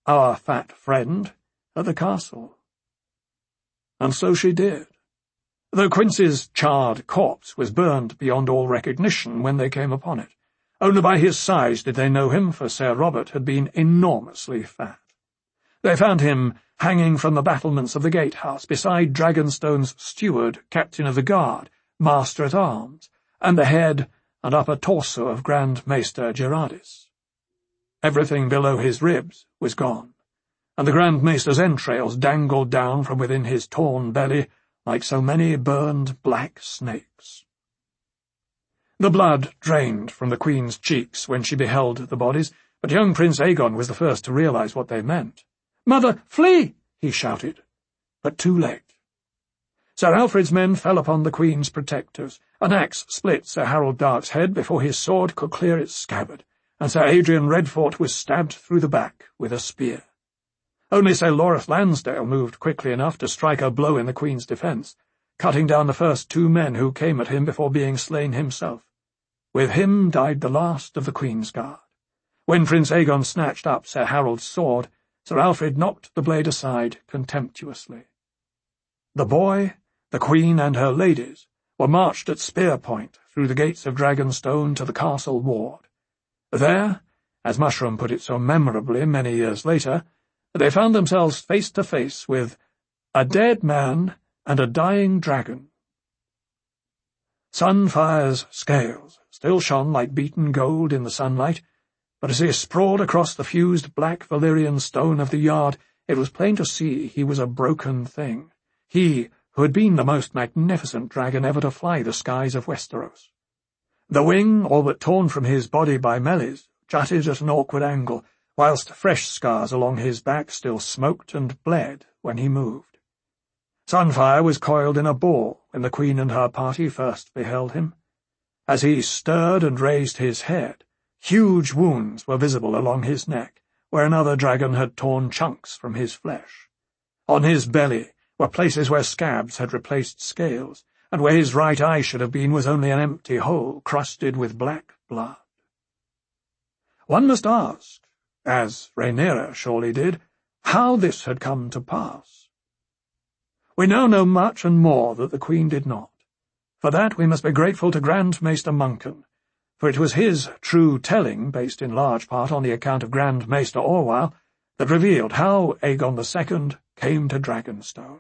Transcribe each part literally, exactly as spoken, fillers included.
our fat friend, at the castle. And so she did, though Quince's charred corpse was burned beyond all recognition when they came upon it. Only by his size did they know him, for Sir Robert had been enormously fat. They found him hanging from the battlements of the gatehouse beside Dragonstone's steward, captain of the guard, master-at-arms, and the head and upper torso of Grand Maester Gerardis. Everything below his ribs was gone, and the Grand Maester's entrails dangled down from within his torn belly like so many burned black snakes. The blood drained from the Queen's cheeks when she beheld the bodies, but young Prince Aegon was the first to realize what they meant. "Mother, flee!" he shouted, but too late. Sir Alfred's men fell upon the Queen's protectors. An axe split Sir Harold Darke's head before his sword could clear its scabbard, and Sir Adrian Redfort was stabbed through the back with a spear. Only Sir Loreth Lansdale moved quickly enough to strike a blow in the Queen's defence, cutting down the first two men who came at him before being slain himself. With him died the last of the Queen's guard. When Prince Aegon snatched up Sir Harold's sword, Sir Alfred knocked the blade aside contemptuously. The boy, the Queen, and her ladies were marched at spear point through the gates of Dragonstone to the castle ward. There, as Mushroom put it so memorably many years later, they found themselves face to face with a dead man and a dying dragon. Sunfire's scales still shone like beaten gold in the sunlight, but as he sprawled across the fused black Valyrian stone of the yard, it was plain to see he was a broken thing, he who had been the most magnificent dragon ever to fly the skies of Westeros. The wing, all but torn from his body by Melis, jutted at an awkward angle, whilst fresh scars along his back still smoked and bled when he moved. Sunfire was coiled in a ball when the Queen and her party first beheld him. As he stirred and raised his head, huge wounds were visible along his neck, where another dragon had torn chunks from his flesh. On his belly were places where scabs had replaced scales, and where his right eye should have been was only an empty hole crusted with black blood. One must ask, as Rhaenyra surely did, how this had come to pass. We now know much and more that the Queen did not. For that we must be grateful to Grand Maester Muncan, for it was his true telling, based in large part on the account of Grand Maester Orwyle, that revealed how Aegon the Second came to Dragonstone.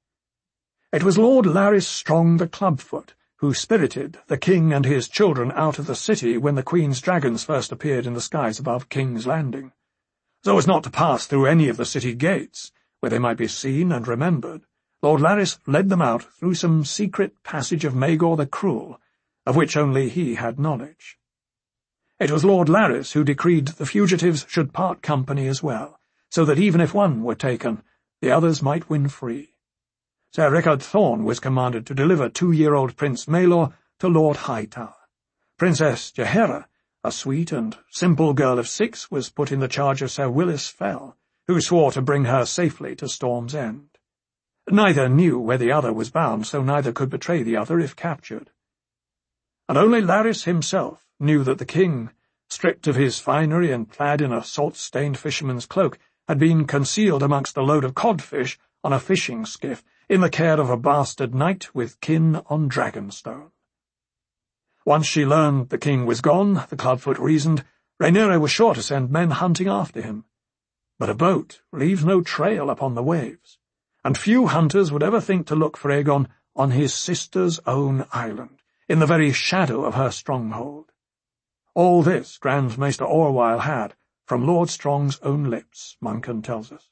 It was Lord Larys Strong the Clubfoot who spirited the king and his children out of the city when the Queen's dragons first appeared in the skies above King's Landing, so as not to pass through any of the city gates, where they might be seen and remembered. Lord Larys led them out through some secret passage of Maegor the Cruel, of which only he had knowledge. It was Lord Larys who decreed the fugitives should part company as well, so that even if one were taken, the others might win free. Sir Rickard Thorne was commanded to deliver two-year-old Prince Maelor to Lord Hightower. Princess Jaehaera, a sweet and simple girl of six, was put in the charge of Sir Willis Fell, who swore to bring her safely to Storm's End. Neither knew where the other was bound, so neither could betray the other if captured. And only Larys himself knew that the king, stripped of his finery and clad in a salt-stained fisherman's cloak, had been concealed amongst a load of codfish on a fishing skiff, in the care of a bastard knight with kin on Dragonstone. Once she learned the king was gone, the Clubfoot reasoned, Rhaenyra was sure to send men hunting after him. But a boat leaves no trail upon the waves, and few hunters would ever think to look for Aegon on his sister's own island, in the very shadow of her stronghold. All this Grand Maester Orwyle had, from Lord Strong's own lips, Muncan tells us.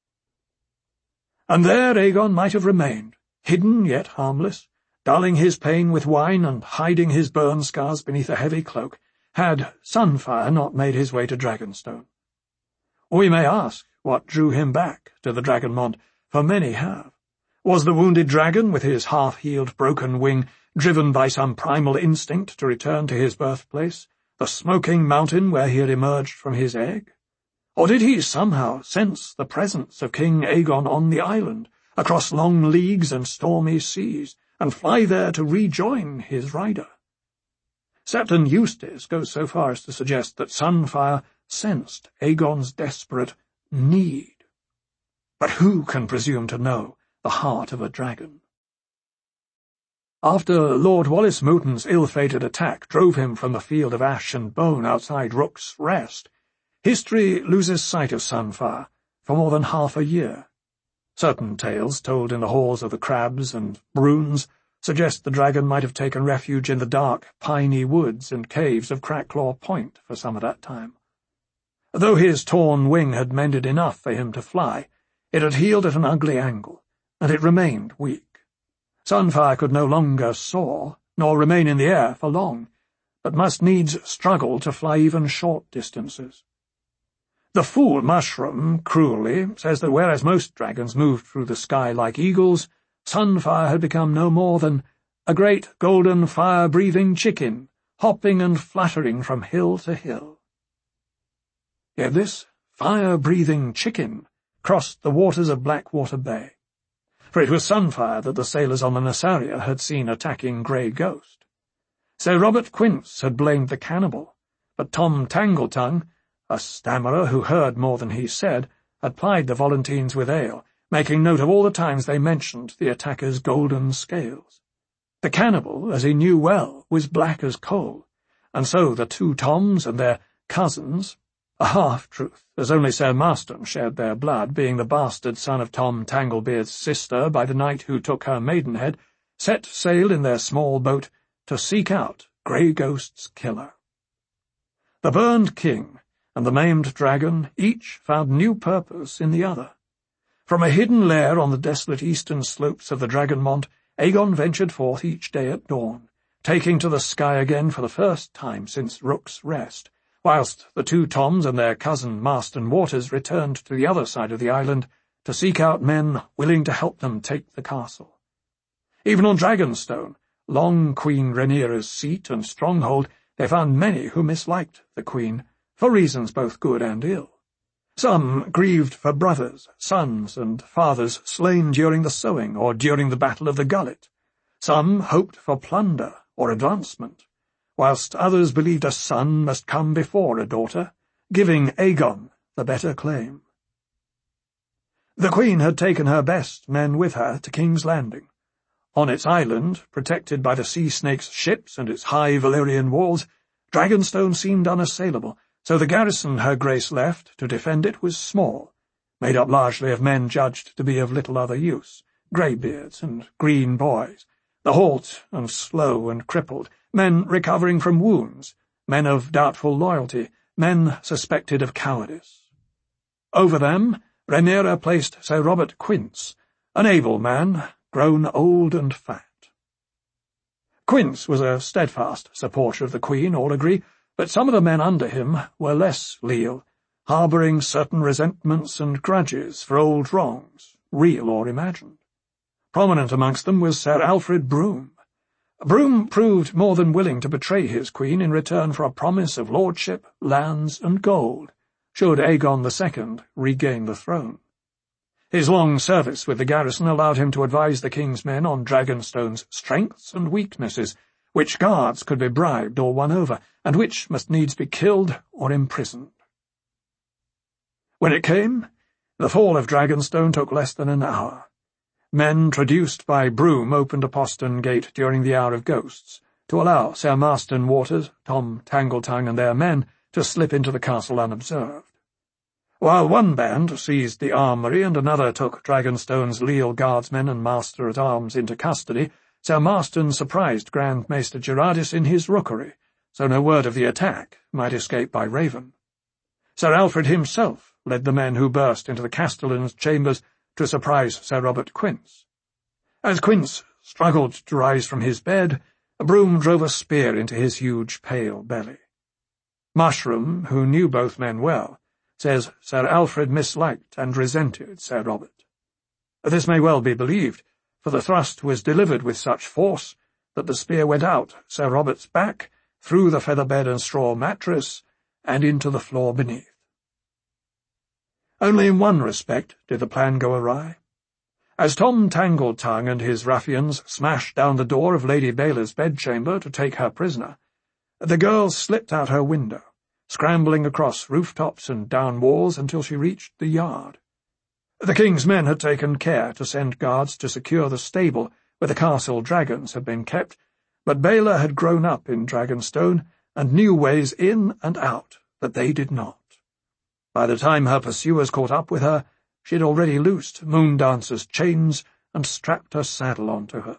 And there Aegon might have remained, hidden yet harmless, dulling his pain with wine and hiding his burn scars beneath a heavy cloak, had Sunfire not made his way to Dragonstone. We may ask what drew him back to the Dragonmont, for many have. Was the wounded dragon, with his half-healed broken wing, driven by some primal instinct to return to his birthplace, the smoking mountain where he had emerged from his egg? Or did he somehow sense the presence of King Aegon on the island, across long leagues and stormy seas, and fly there to rejoin his rider? Septon Eustace goes so far as to suggest that Sunfire sensed Aegon's desperate, need. But who can presume to know the heart of a dragon? After Lord Wallace Mouton's ill-fated attack drove him from the field of ash and bone outside Rook's Rest, history loses sight of Sunfire for more than half a year. Certain tales told in the halls of the Crabs and Bruns suggest the dragon might have taken refuge in the dark, piney woods and caves of Cracklaw Point for some of that time. Though his torn wing had mended enough for him to fly, it had healed at an ugly angle, and it remained weak. Sunfire could no longer soar, nor remain in the air for long, but must needs struggle to fly even short distances. The fool Mushroom, cruelly, says that whereas most dragons moved through the sky like eagles, Sunfire had become no more than a great golden fire-breathing chicken, hopping and fluttering from hill to hill. Yet this fire-breathing chicken crossed the waters of Blackwater Bay, for it was Sunfire that the sailors on the Nassaria had seen attacking Grey Ghost. Sir Robert Quince had blamed the cannibal, but Tom Tangletongue, a stammerer who heard more than he said, had plied the Volantines with ale, making note of all the times they mentioned the attacker's golden scales. The cannibal, as he knew well, was black as coal, and so the two Toms and their cousins, a half-truth, as only Sir Marston shared their blood, being the bastard son of Tom Tanglebeard's sister by the knight who took her maidenhead, set sail in their small boat to seek out Grey Ghost's killer. The burned king and the maimed dragon each found new purpose in the other. From a hidden lair on the desolate eastern slopes of the Dragonmont, Aegon ventured forth each day at dawn, taking to the sky again for the first time since Rook's Rest, whilst the two Toms and their cousin Marston Waters returned to the other side of the island to seek out men willing to help them take the castle. Even on Dragonstone, long Queen Rhaenyra's seat and stronghold, they found many who misliked the Queen, for reasons both good and ill. Some grieved for brothers, sons, and fathers slain during the sowing or during the Battle of the Gullet. Some hoped for plunder or advancement, whilst others believed a son must come before a daughter, giving Aegon the better claim. The Queen had taken her best men with her to King's Landing. On its island, protected by the sea snake's ships and its high Valyrian walls, Dragonstone seemed unassailable, so the garrison her Grace left to defend it was small, made up largely of men judged to be of little other use, greybeards and green boys, the halt and slow and crippled, men recovering from wounds, men of doubtful loyalty, men suspected of cowardice. Over them, Rhaenyra placed Sir Robert Quince, an able man, grown old and fat. Quince was a steadfast supporter of the Queen, all agree, but some of the men under him were less leal, harbouring certain resentments and grudges for old wrongs, real or imagined. Prominent amongst them was Sir Alfred Broome. Broome proved more than willing to betray his Queen in return for a promise of lordship, lands, and gold, should Aegon the Second regain the throne. His long service with the garrison allowed him to advise the King's men on Dragonstone's strengths and weaknesses, which guards could be bribed or won over, and which must needs be killed or imprisoned. When it came, the fall of Dragonstone took less than an hour. Men traduced by Broome opened a postern gate during the hour of ghosts, to allow Sir Marston Waters, Tom Tangletongue, and their men to slip into the castle unobserved. While one band seized the armoury and another took Dragonstone's leal guardsmen and master-at-arms into custody, Sir Marston surprised Grand Maester Gerardis in his rookery, so no word of the attack might escape by Raven. Sir Alfred himself led the men who burst into the castellan's chambers to surprise Sir Robert Quince. As Quince struggled to rise from his bed, Broome drove a spear into his huge pale belly. Mushroom, who knew both men well, says Sir Alfred misliked and resented Sir Robert. This may well be believed, for the thrust was delivered with such force that the spear went out Sir Robert's back, through the feather bed and straw mattress, and into the floor beneath. Only in one respect did the plan go awry. As Tom Tangletongue and his ruffians smashed down the door of Lady Baela's bedchamber to take her prisoner, the girl slipped out her window, scrambling across rooftops and down walls until she reached the yard. The king's men had taken care to send guards to secure the stable where the castle dragons had been kept, but Bela had grown up in Dragonstone and knew ways in and out that they did not. By the time her pursuers caught up with her, she had already loosed Moondancer's chains and strapped her saddle onto her.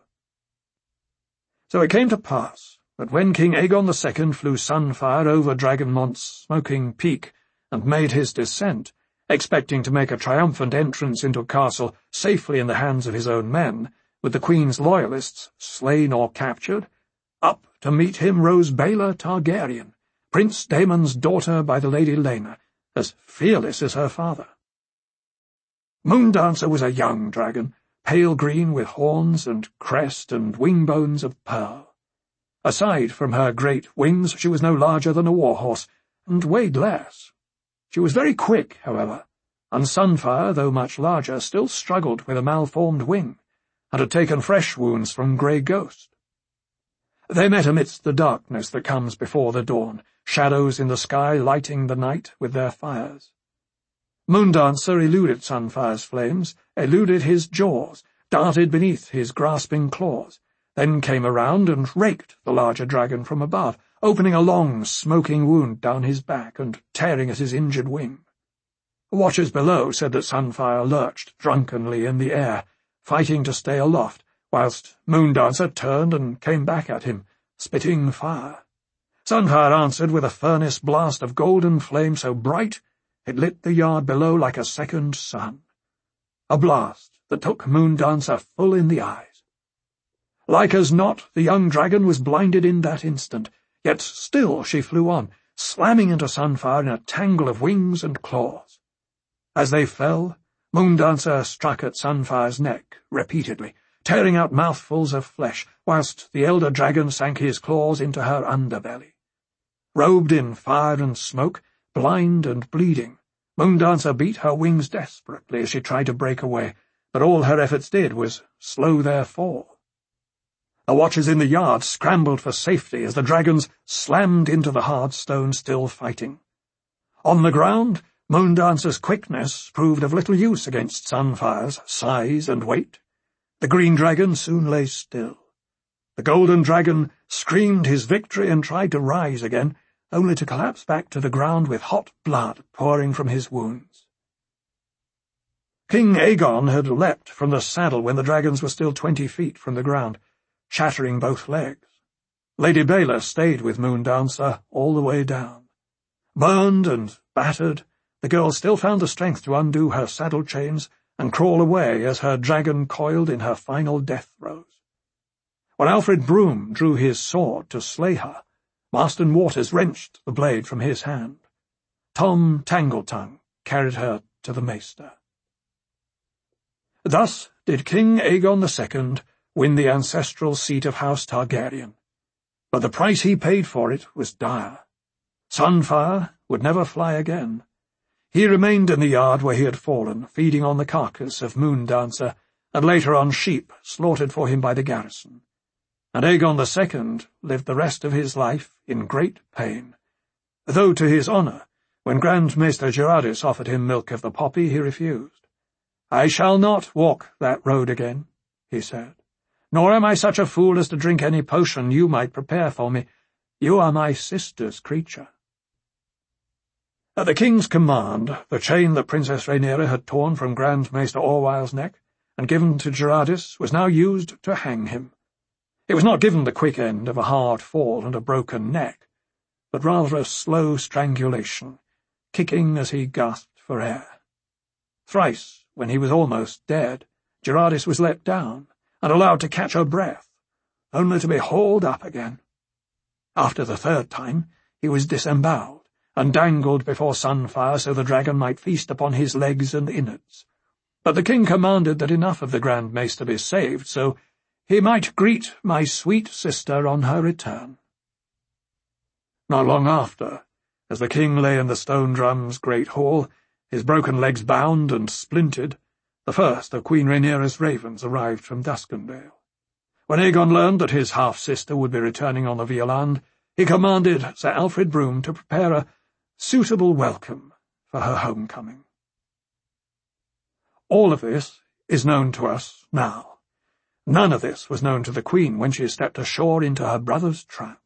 So it came to pass that when King Aegon the Second flew Sunfire over Dragonmont's smoking peak and made his descent, expecting to make a triumphant entrance into a castle safely in the hands of his own men, with the Queen's loyalists slain or captured, up to meet him rose Baela Targaryen, Prince Daemon's daughter by the Lady Laena, as fearless as her father. Moondancer was a young dragon, pale green with horns and crest and wing-bones of pearl. Aside from her great wings, she was no larger than a war-horse, and weighed less. She was very quick, however, and Sunfire, though much larger, still struggled with a malformed wing, and had taken fresh wounds from Grey Ghost. They met amidst the darkness that comes before the dawn, shadows in the sky lighting the night with their fires. Moondancer eluded Sunfire's flames, eluded his jaws, darted beneath his grasping claws, then came around and raked the larger dragon from above, opening a long, smoking wound down his back and tearing at his injured wing. Watchers below said that Sunfire lurched drunkenly in the air, fighting to stay aloft, whilst Moondancer turned and came back at him, spitting fire. Sunfire answered with a furnace blast of golden flame so bright it lit the yard below like a second sun. A blast that took Moondancer full in the eyes. Like as not, the young dragon was blinded in that instant, yet still she flew on, slamming into Sunfire in a tangle of wings and claws. As they fell, Moondancer struck at Sunfire's neck repeatedly, tearing out mouthfuls of flesh, whilst the elder dragon sank his claws into her underbelly. Robed in fire and smoke, blind and bleeding, Moondancer beat her wings desperately as she tried to break away, but all her efforts did was slow their fall. The watchers in the yard scrambled for safety as the dragons slammed into the hard stone, still fighting. On the ground, Moondancer's quickness proved of little use against Sunfire's size and weight. The green dragon soon lay still. The golden dragon screamed his victory and tried to rise again, only to collapse back to the ground with hot blood pouring from his wounds. King Aegon had leapt from the saddle when the dragons were still twenty feet from the ground, shattering both legs. Lady Baela stayed with Moondancer all the way down. Burned and battered, the girl still found the strength to undo her saddle chains and crawl away as her dragon coiled in her final death throes. When Alfred Broom drew his sword to slay her, Marston Waters wrenched the blade from his hand. Tom Tangletongue carried her to the maester. Thus did King Aegon the Second win the ancestral seat of House Targaryen, but the price he paid for it was dire. Sunfire would never fly again. He remained in the yard where he had fallen, feeding on the carcass of Moondancer, and later on sheep slaughtered for him by the garrison. And Aegon the Second lived the rest of his life in great pain, though to his honour, when Grand Maester Gerardis offered him milk of the poppy, he refused. "I shall not walk that road again," he said, "nor am I such a fool as to drink any potion you might prepare for me. You are my sister's creature." At the king's command, the chain that Princess Rhaenyra had torn from Grand Maester Orwyle's neck and given to Gerardis was now used to hang him. It was not given the quick end of a hard fall and a broken neck, but rather a slow strangulation, kicking as he gasped for air. Thrice, when he was almost dead, Gerardis was let down and allowed to catch her breath, only to be hauled up again. After the third time, he was disembowelled and dangled before Sunfire so the dragon might feast upon his legs and innards. But the king commanded that enough of the Grand Maester be saved, so he might greet my sweet sister on her return. Not long after, as the king lay in the Stone Drum's great hall, his broken legs bound and splintered, the first of Queen Rhaenyra's ravens arrived from Duskendale. When Aegon learned that his half-sister would be returning on the Violand, he commanded Sir Alfred Broom to prepare a suitable welcome for her homecoming. All of this is known to us now. None of this was known to the Queen when she stepped ashore into her brother's trap.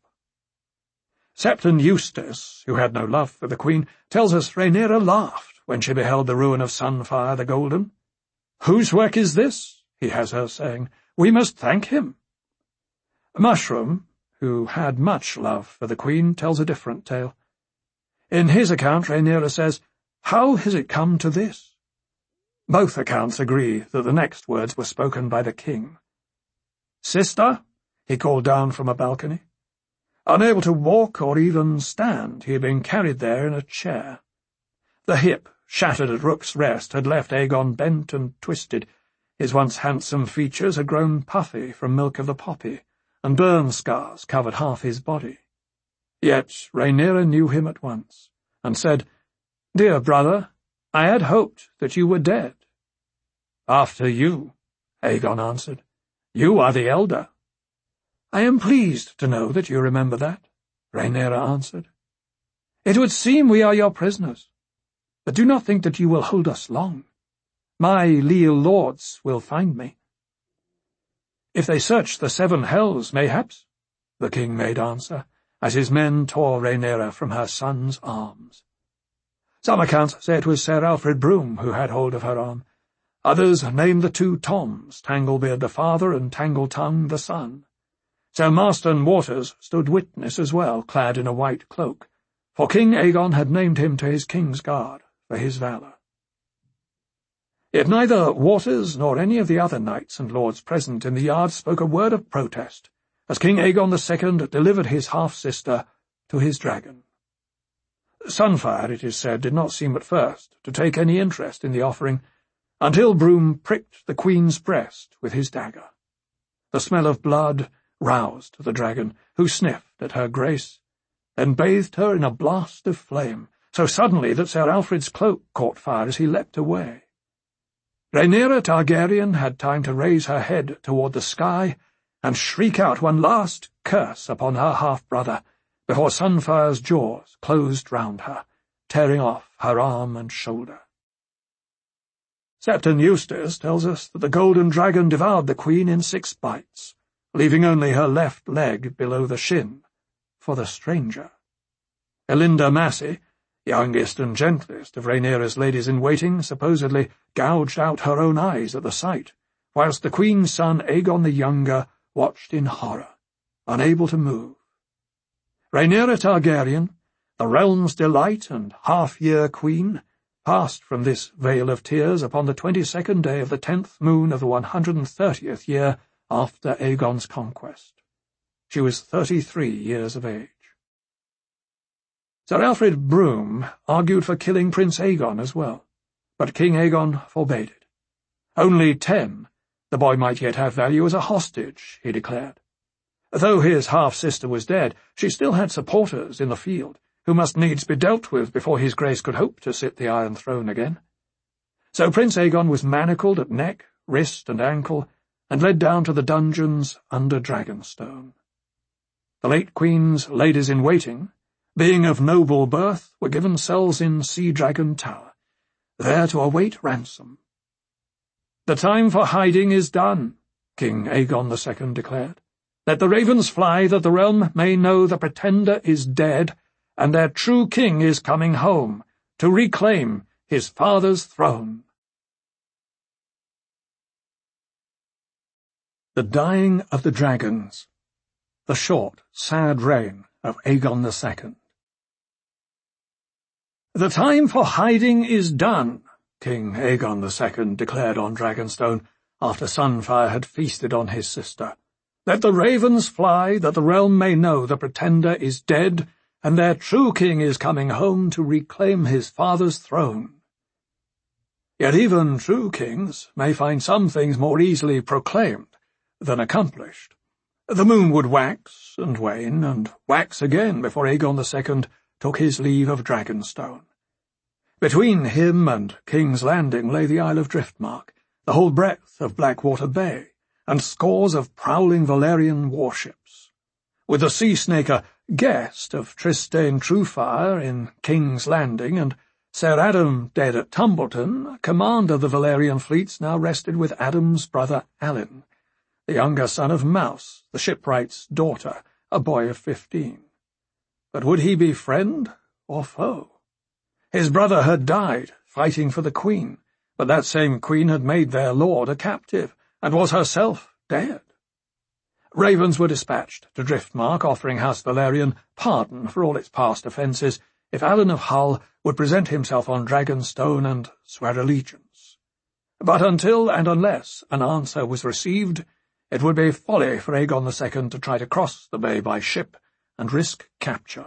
Septon Eustace, who had no love for the Queen, tells us Rhaenyra laughed when she beheld the ruin of Sunfire the Golden. "Whose work is this?" he has her saying. "We must thank him." Mushroom, who had much love for the Queen, tells a different tale. In his account, Rhaenyra says, "How has it come to this?" Both accounts agree that the next words were spoken by the king. "Sister," he called down from a balcony. Unable to walk or even stand, he had been carried there in a chair. The hip, shattered at Rook's Rest, had left Aegon bent and twisted. His once handsome features had grown puffy from milk of the poppy, and burn scars covered half his body. Yet Rhaenyra knew him at once, and said, "Dear brother, I had hoped that you were dead." "After you," Aegon answered. "You are the elder." "I am pleased to know that you remember that," Rhaenyra answered. "It would seem we are your prisoners, but do not think that you will hold us long. My leal lords will find me." "If they search the seven hells, mayhaps," the king made answer, as his men tore Rhaenyra from her son's arms. Some accounts say it was Sir Alfred Broom who had hold of her arm. Others name the two Toms, Tanglebeard the father and Tangletongue the son. Sir Marston Waters stood witness as well, clad in a white cloak, for King Aegon had named him to his king's guard for his valour. Yet neither Waters nor any of the other knights and lords present in the yard spoke a word of protest, as King Aegon the Second delivered his half-sister to his dragon. Sunfire, it is said, did not seem at first to take any interest in the offering, until Broom pricked the Queen's breast with his dagger. The smell of blood roused the dragon, who sniffed at her grace, then bathed her in a blast of flame, so suddenly that Sir Alfred's cloak caught fire as he leapt away. Rhaenyra Targaryen had time to raise her head toward the sky and shriek out one last curse upon her half-brother before Sunfire's jaws closed round her, tearing off her arm and shoulder. Septon Eustace tells us that the golden dragon devoured the Queen in six bites, leaving only her left leg below the shin for the stranger. Elinda Massey, youngest and gentlest of Rhaenyra's ladies-in-waiting, supposedly gouged out her own eyes at the sight, whilst the Queen's son Aegon the Younger watched in horror, unable to move. Rhaenyra Targaryen, the realm's delight and half-year queen, passed from this vale of tears upon the twenty-second day of the tenth moon of the one hundred and thirtieth year after Aegon's conquest. She was thirty-three years of age. Sir Alfred Broom argued for killing Prince Aegon as well, but King Aegon forbade it. Only ten, the boy might yet have value as a hostage, he declared. Though his half-sister was dead, she still had supporters in the field, who must needs be dealt with before his grace could hope to sit the Iron Throne again. So Prince Aegon was manacled at neck, wrist, and ankle, and led down to the dungeons under Dragonstone. The late Queen's ladies-in-waiting, being of noble birth, were given cells in Sea Dragon Tower, there to await ransom. "The time for hiding is done," King Aegon the Second declared. "Let the ravens fly, that the realm may know the Pretender is dead, and their true king is coming home, to reclaim his father's throne." The Dying of the Dragons. The short, sad reign of Aegon the Second. "The time for hiding is done," King Aegon the Second declared on Dragonstone, after Sunfire had feasted on his sister. "Let the ravens fly, that the realm may know the Pretender is dead, and their true king is coming home to reclaim his father's throne." Yet even true kings may find some things more easily proclaimed than accomplished. The moon would wax and wane and wax again before Aegon the Second took his leave of Dragonstone. Between him and King's Landing lay the Isle of Driftmark, the whole breadth of Blackwater Bay, and scores of prowling Valyrian warships. with the sea snake a guest of Trystane Truefire in King's Landing, and Sir Adam dead at Tumbleton, command of the Valerian fleets now rested with Adam's brother Alyn, the younger son of Mouse, the shipwright's daughter, a boy of fifteen. But would he be friend or foe? His brother had died, fighting for the Queen, but that same Queen had made their lord a captive, and was herself dead. Ravens were dispatched to Driftmark, offering House Valerian pardon for all its past offences if Alyn of Hull would present himself on Dragonstone and swear allegiance. But until and unless an answer was received, it would be folly for Aegon the Second to try to cross the bay by ship and risk capture.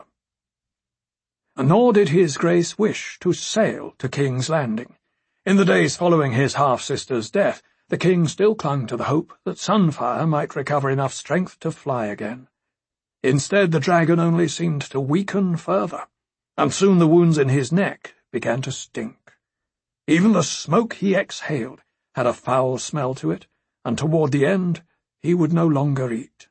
Nor did his Grace wish to sail to King's Landing. In the days following his half-sister's death, the king still clung to the hope that Sunfire might recover enough strength to fly again. Instead, the dragon only seemed to weaken further, and soon the wounds in his neck began to stink. Even the smoke he exhaled had a foul smell to it, and toward the end he would no longer eat.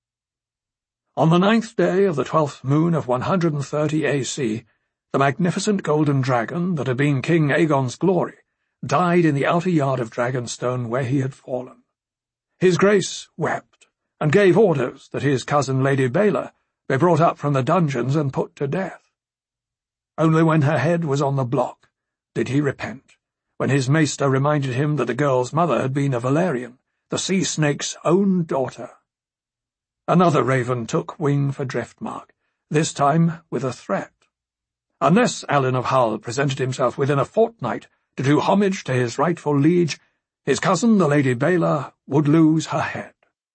On the ninth day of the twelfth moon of one hundred and thirty A C, the magnificent golden dragon that had been King Aegon's glory died in the outer yard of Dragonstone where he had fallen. His Grace wept, and gave orders that his cousin Lady Baela be brought up from the dungeons and put to death. Only when her head was on the block did he repent, when his maester reminded him that the girl's mother had been a Valerian, the sea snake's own daughter. Another raven took wing for Driftmark, this time with a threat. Unless Alyn of Hull presented himself within a fortnight to do homage to his rightful liege, his cousin, the Lady Baela, would lose her head.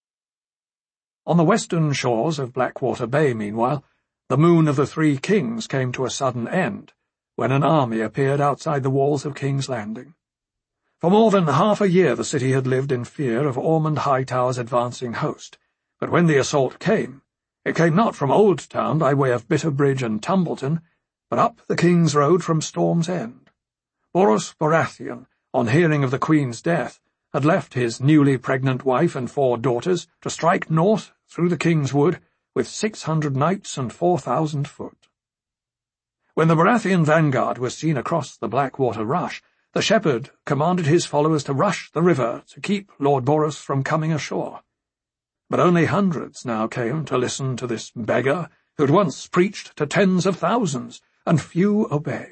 On the western shores of Blackwater Bay, meanwhile, the moon of the Three Kings came to a sudden end, when an army appeared outside the walls of King's Landing. For more than half a year the city had lived in fear of Ormond Hightower's advancing host, but when the assault came, it came not from Old Town by way of Bitterbridge and Tumbleton, but up the King's Road from Storm's End. Boros Baratheon, on hearing of the Queen's death, had left his newly pregnant wife and four daughters to strike north through the King's Wood with six hundred knights and four thousand foot. When the Baratheon vanguard was seen across the Blackwater Rush, the shepherd commanded his followers to rush the river to keep Lord Boros from coming ashore. But only hundreds now came to listen to this beggar who had once preached to tens of thousands, and few obeyed.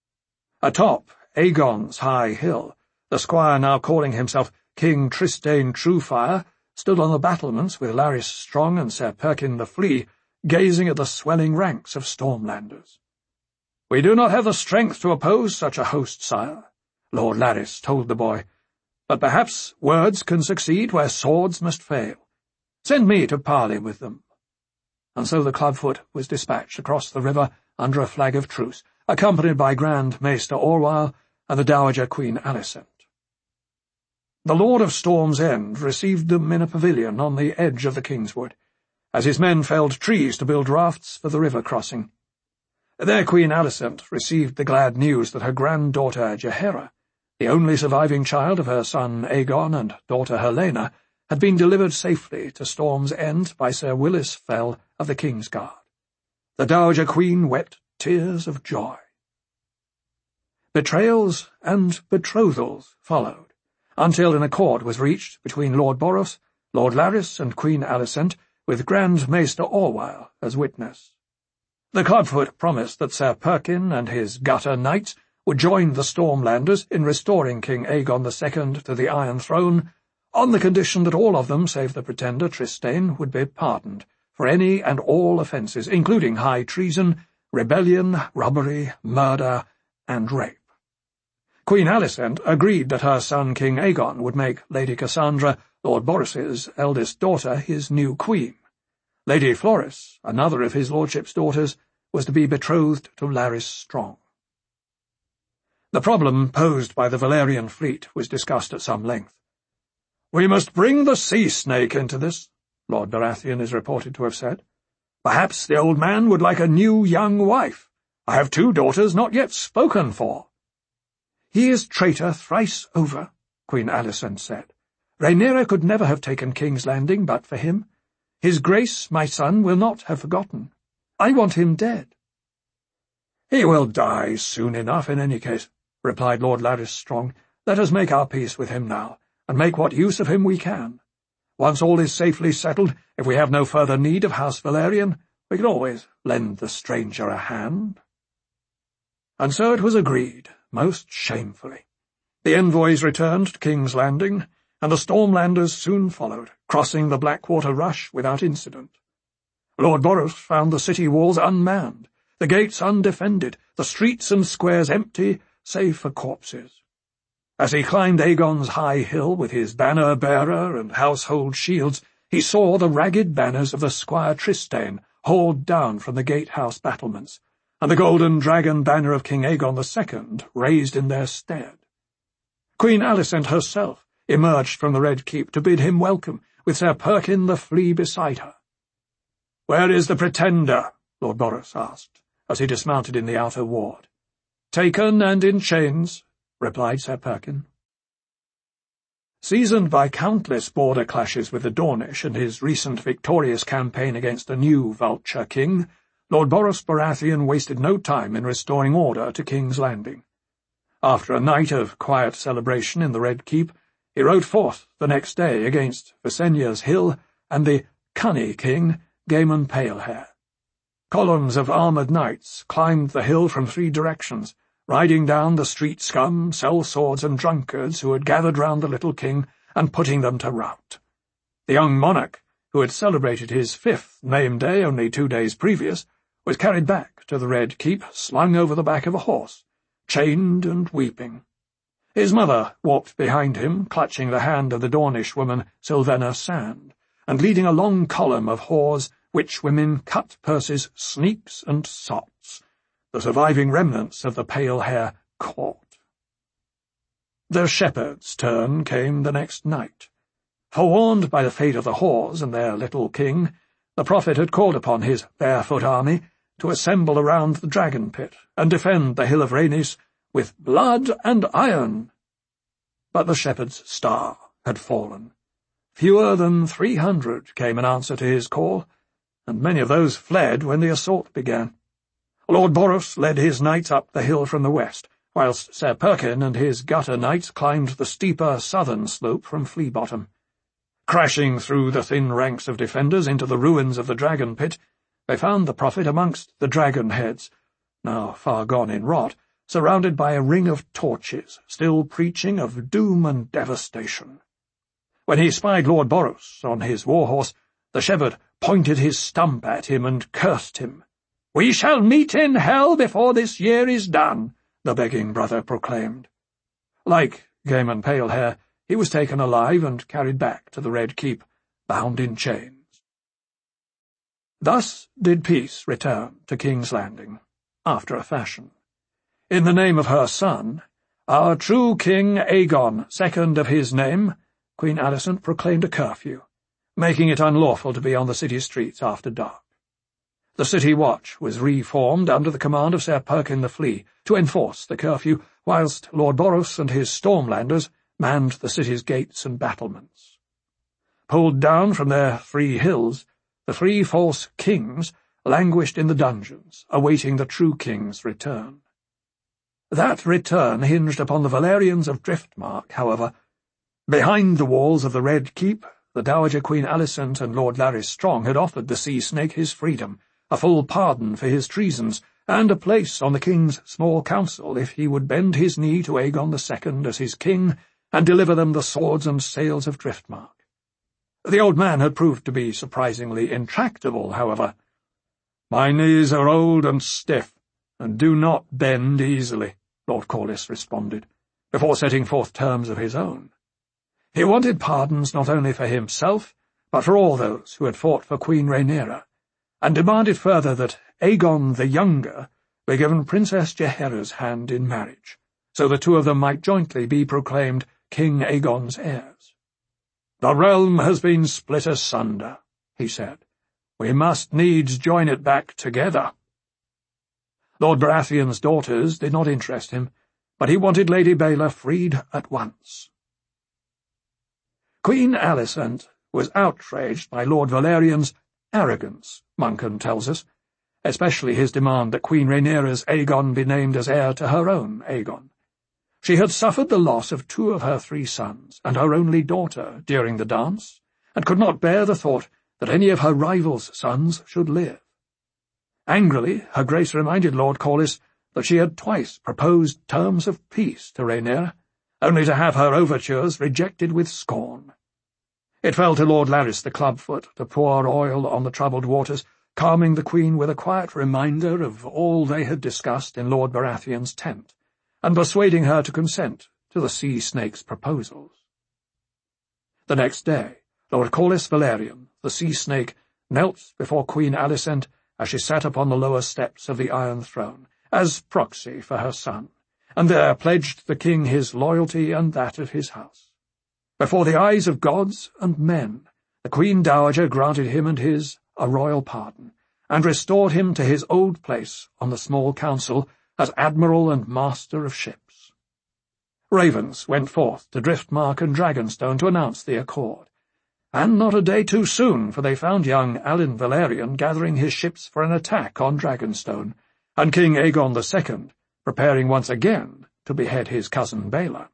Atop Aegon's high hill, the squire now calling himself King Trystane Truefire stood on the battlements with Larys Strong and Ser Perkin the Flea, gazing at the swelling ranks of Stormlanders. "We do not have the strength to oppose such a host, sire," Lord Larys told the boy, "but perhaps words can succeed where swords must fail. Send me to parley with them." And so the clubfoot was dispatched across the river under a flag of truce, accompanied by Grand Maester Orwyle and the Dowager Queen Alicent. The Lord of Storm's End received them in a pavilion on the edge of the Kingswood, as his men felled trees to build rafts for the river crossing. There Queen Alicent received the glad news that her granddaughter Jaehaera, the only surviving child of her son Aegon and daughter Helaena, had been delivered safely to Storm's End by Sir Willis Fell of the Kingsguard. The Dowager Queen wept tears of joy. Betrayals and betrothals followed, until an accord was reached between Lord Boros, Lord Larys, and Queen Alicent, with Grand Maester Orwyle as witness. The clubfoot promised that Ser Perkin and his gutter knights would join the Stormlanders in restoring King Aegon the Second to the Iron Throne, on the condition that all of them, save the pretender Trystane, would be pardoned for any and all offences, including high treason, rebellion, robbery, murder, and rape. Queen Alicent agreed that her son King Aegon would make Lady Cassandra, Lord Boros's eldest daughter, his new queen. Lady Floris, another of his lordship's daughters, was to be betrothed to Larys Strong. The problem posed by the Valerian fleet was discussed at some length. "We must bring the sea snake into this," Lord Baratheon is reported to have said. "Perhaps the old man would like a new young wife. I have two daughters not yet spoken for." "He is traitor thrice over," Queen Alicent said. "Rhaenyra could never have taken King's Landing but for him. His Grace, my son, will not have forgotten. I want him dead." "He will die soon enough in any case," replied Lord Larys Strong. "Let us make our peace with him now, and make what use of him we can. Once all is safely settled, if we have no further need of House Valerian, we can always lend the stranger a hand." And so it was agreed, most shamefully. The envoys returned to King's Landing, and the Stormlanders soon followed, crossing the Blackwater Rush without incident. Lord Boros found the city walls unmanned, the gates undefended, the streets and squares empty, save for corpses. As he climbed Aegon's high hill with his banner-bearer and household shields, he saw the ragged banners of the Squire Trystane hauled down from the gatehouse battlements, and the golden dragon banner of King Aegon the Second raised in their stead. Queen Alicent herself emerged from the Red Keep to bid him welcome, with Ser Perkin the Flea beside her. "Where is the Pretender?" Lord Boros asked, as he dismounted in the outer ward. "Taken and in chains," replied Ser Perkin. Seasoned by countless border clashes with the Dornish and his recent victorious campaign against a new Vulture King, Lord Boros Baratheon wasted no time in restoring order to King's Landing. After a night of quiet celebration in the Red Keep, he rode forth the next day against Visenya's Hill and the Cunny King, Gaemon Palehair. Columns of armoured knights climbed the hill from three directions, riding down the street scum, sellswords, and drunkards who had gathered round the little king and putting them to rout. The young monarch, who had celebrated his fifth name day only two days previous, was carried back to the Red Keep, slung over the back of a horse, chained and weeping. His mother walked behind him, clutching the hand of the Dornish woman Sylvena Sand, and leading a long column of whores, witch-women, cut-purses, sneaks, and sots, the surviving remnants of the Palehair court. The shepherd's turn came the next night. Forewarned by the fate of the whores and their little king, the prophet had called upon his barefoot army to assemble around the dragon pit and defend the Hill of Rhaenys with blood and iron. But the shepherd's star had fallen. Fewer than three hundred came in answer to his call, and many of those fled when the assault began. Lord Boros led his knights up the hill from the west, whilst Ser Perkin and his gutter knights climbed the steeper southern slope from Flea Bottom. Crashing through the thin ranks of defenders into the ruins of the dragon pit, they found the prophet amongst the dragon heads, now far gone in rot, surrounded by a ring of torches, still preaching of doom and devastation. When he spied Lord Boros on his war-horse, the shepherd pointed his stump at him and cursed him. "We shall meet in hell before this year is done," the begging brother proclaimed. Like Gaemon Palehair, he was taken alive and carried back to the Red Keep, bound in chains. Thus did peace return to King's Landing, after a fashion. In the name of her son, our true King Aegon, second of his name, Queen Alicent proclaimed a curfew, making it unlawful to be on the city streets after dark. The city watch was reformed under the command of Ser Perkin the Flea to enforce the curfew, whilst Lord Boros and his Stormlanders manned the city's gates and battlements. Pulled down from their three hills, the three false kings languished in the dungeons, awaiting the true king's return. That return hinged upon the Valerians of Driftmark, however. Behind the walls of the Red Keep, the Dowager Queen Alicent and Lord Larys Strong had offered the Sea Snake his freedom, a full pardon for his treasons, and a place on the king's small council if he would bend his knee to Aegon the Second as his king and deliver them the swords and sails of Driftmark. The old man had proved to be surprisingly intractable, however. "My knees are old and stiff, and do not bend easily," Lord Corlys responded, before setting forth terms of his own. He wanted pardons not only for himself, but for all those who had fought for Queen Rhaenyra, and demanded further that Aegon the Younger be given Princess Jaehaera's hand in marriage, so the two of them might jointly be proclaimed King Aegon's heirs. "The realm has been split asunder," he said. "We must needs join it back together." Lord Baratheon's daughters did not interest him, but he wanted Lady Baela freed at once. Queen Alicent was outraged by Lord Valerian's arrogance, Monckton tells us, especially his demand that Queen Rhaenyra's Aegon be named as heir to her own Aegon. She had suffered the loss of two of her three sons and her only daughter during the dance, and could not bear the thought that any of her rivals' sons should live. Angrily, her Grace reminded Lord Corlys that she had twice proposed terms of peace to Rhaenyra, only to have her overtures rejected with scorn. It fell to Lord Larys the Clubfoot to pour oil on the troubled waters, calming the Queen with a quiet reminder of all they had discussed in Lord Baratheon's tent, and persuading her to consent to the sea snake's proposals. The next day, Lord Corlys Valerian, the sea snake, knelt before Queen Alicent as she sat upon the lower steps of the Iron Throne, as proxy for her son, and there pledged the king his loyalty and that of his house. Before the eyes of gods and men, the Queen Dowager granted him and his a royal pardon, and restored him to his old place on the small council as admiral and master of ships. Ravens went forth to Driftmark and Dragonstone to announce the accord, and not a day too soon, for they found young Alyn Valerian gathering his ships for an attack on Dragonstone, and King Aegon the Second preparing once again to behead his cousin Baelor.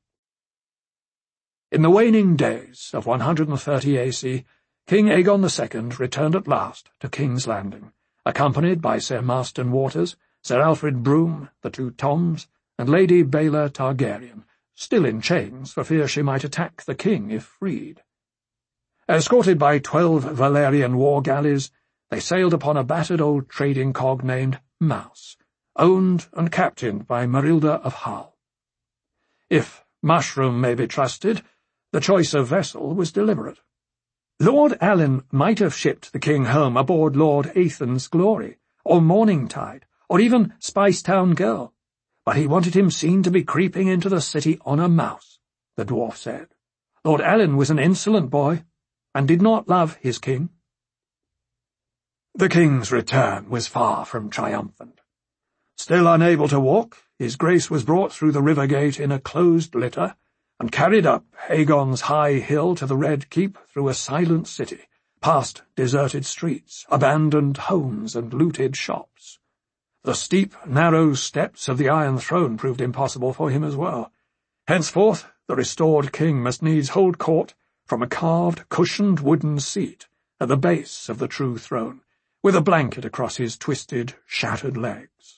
In the waning days of one hundred thirty A C, King Aegon the Second returned at last to King's Landing, accompanied by Sir Marston Waters, Sir Alfred Broom, the two Toms, and Lady Baelor Targaryen, still in chains for fear she might attack the king if freed. Escorted by twelve Valerian war galleys, they sailed upon a battered old trading cog named Mouse, owned and captained by Marilda of Hull. If Mushroom may be trusted, the choice of vessel was deliberate. Lord Alyn might have shipped the king home aboard Lord Aethan's Glory, or Morningtide, or even Spicetown Girl, but he wanted him seen to be creeping into the city on a mouse, the dwarf said. Lord Alyn was an insolent boy, and did not love his king. The king's return was far from triumphant. Still unable to walk, his grace was brought through the river gate in a closed litter, and carried up Aegon's high hill to the Red Keep through a silent city, past deserted streets, abandoned homes, and looted shops. The steep, narrow steps of the Iron Throne proved impossible for him as well. Henceforth, the restored king must needs hold court from a carved, cushioned wooden seat at the base of the true throne, with a blanket across his twisted, shattered legs.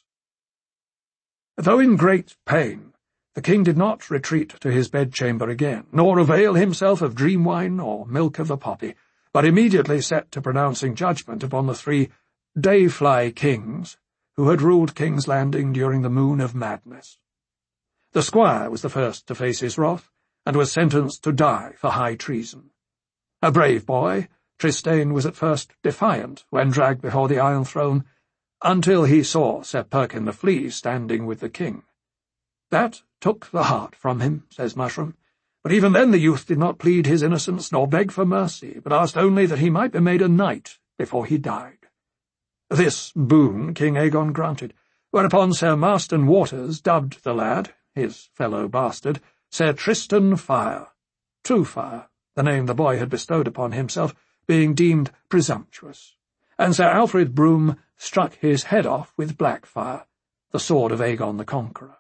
Though in great pain, the king did not retreat to his bedchamber again, nor avail himself of dream wine or milk of the poppy, but immediately set to pronouncing judgment upon the three Dayfly kings who had ruled King's Landing during the Moon of Madness. The squire was the first to face his wrath, and was sentenced to die for high treason. A brave boy, Trystane was at first defiant when dragged before the Iron Throne, until he saw Sir Perkin the Flea standing with the king. That took the heart from him, says Mushroom, but even then the youth did not plead his innocence nor beg for mercy, but asked only that he might be made a knight before he died. This boon King Aegon granted, whereupon Sir Marston Waters dubbed the lad, his fellow bastard, Sir Tristan Fire, True Fire, the name the boy had bestowed upon himself, being deemed presumptuous, and Sir Alfred Broom struck his head off with Blackfire, the sword of Aegon the Conqueror.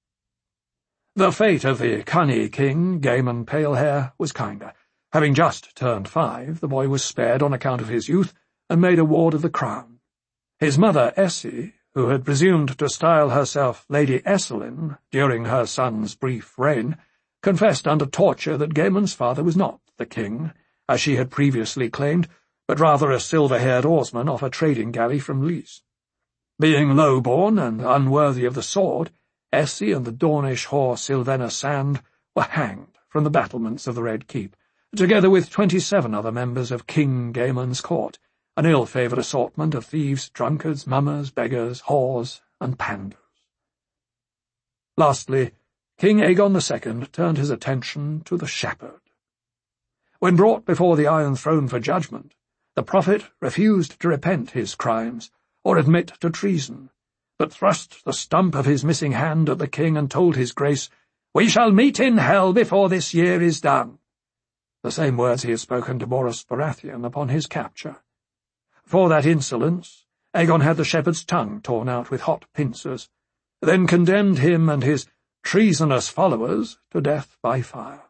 The fate of the Cunny king, Gaemon Palehair, was kinder. Having just turned five, the boy was spared on account of his youth, and made a ward of the crown. His mother, Essie, who had presumed to style herself Lady Esselyn during her son's brief reign, confessed under torture that Gaemon's father was not the king, as she had previously claimed, but rather a silver-haired oarsman off a trading galley from Lys. Being low-born and unworthy of the sword, Essie and the Dornish whore Sylvena Sand were hanged from the battlements of the Red Keep, together with twenty-seven other members of King Gaemon's court, an ill-favoured assortment of thieves, drunkards, mummers, beggars, whores, and panders. Lastly, King Aegon the Second turned his attention to the shepherd. When brought before the Iron Throne for judgment, the prophet refused to repent his crimes or admit to treason, but thrust the stump of his missing hand at the king and told his grace, "We shall meet in hell before this year is done." the same words he had spoken to Boris Baratheon upon his capture. For that insolence, Aegon had the shepherd's tongue torn out with hot pincers, then condemned him and his treasonous followers to death by fire.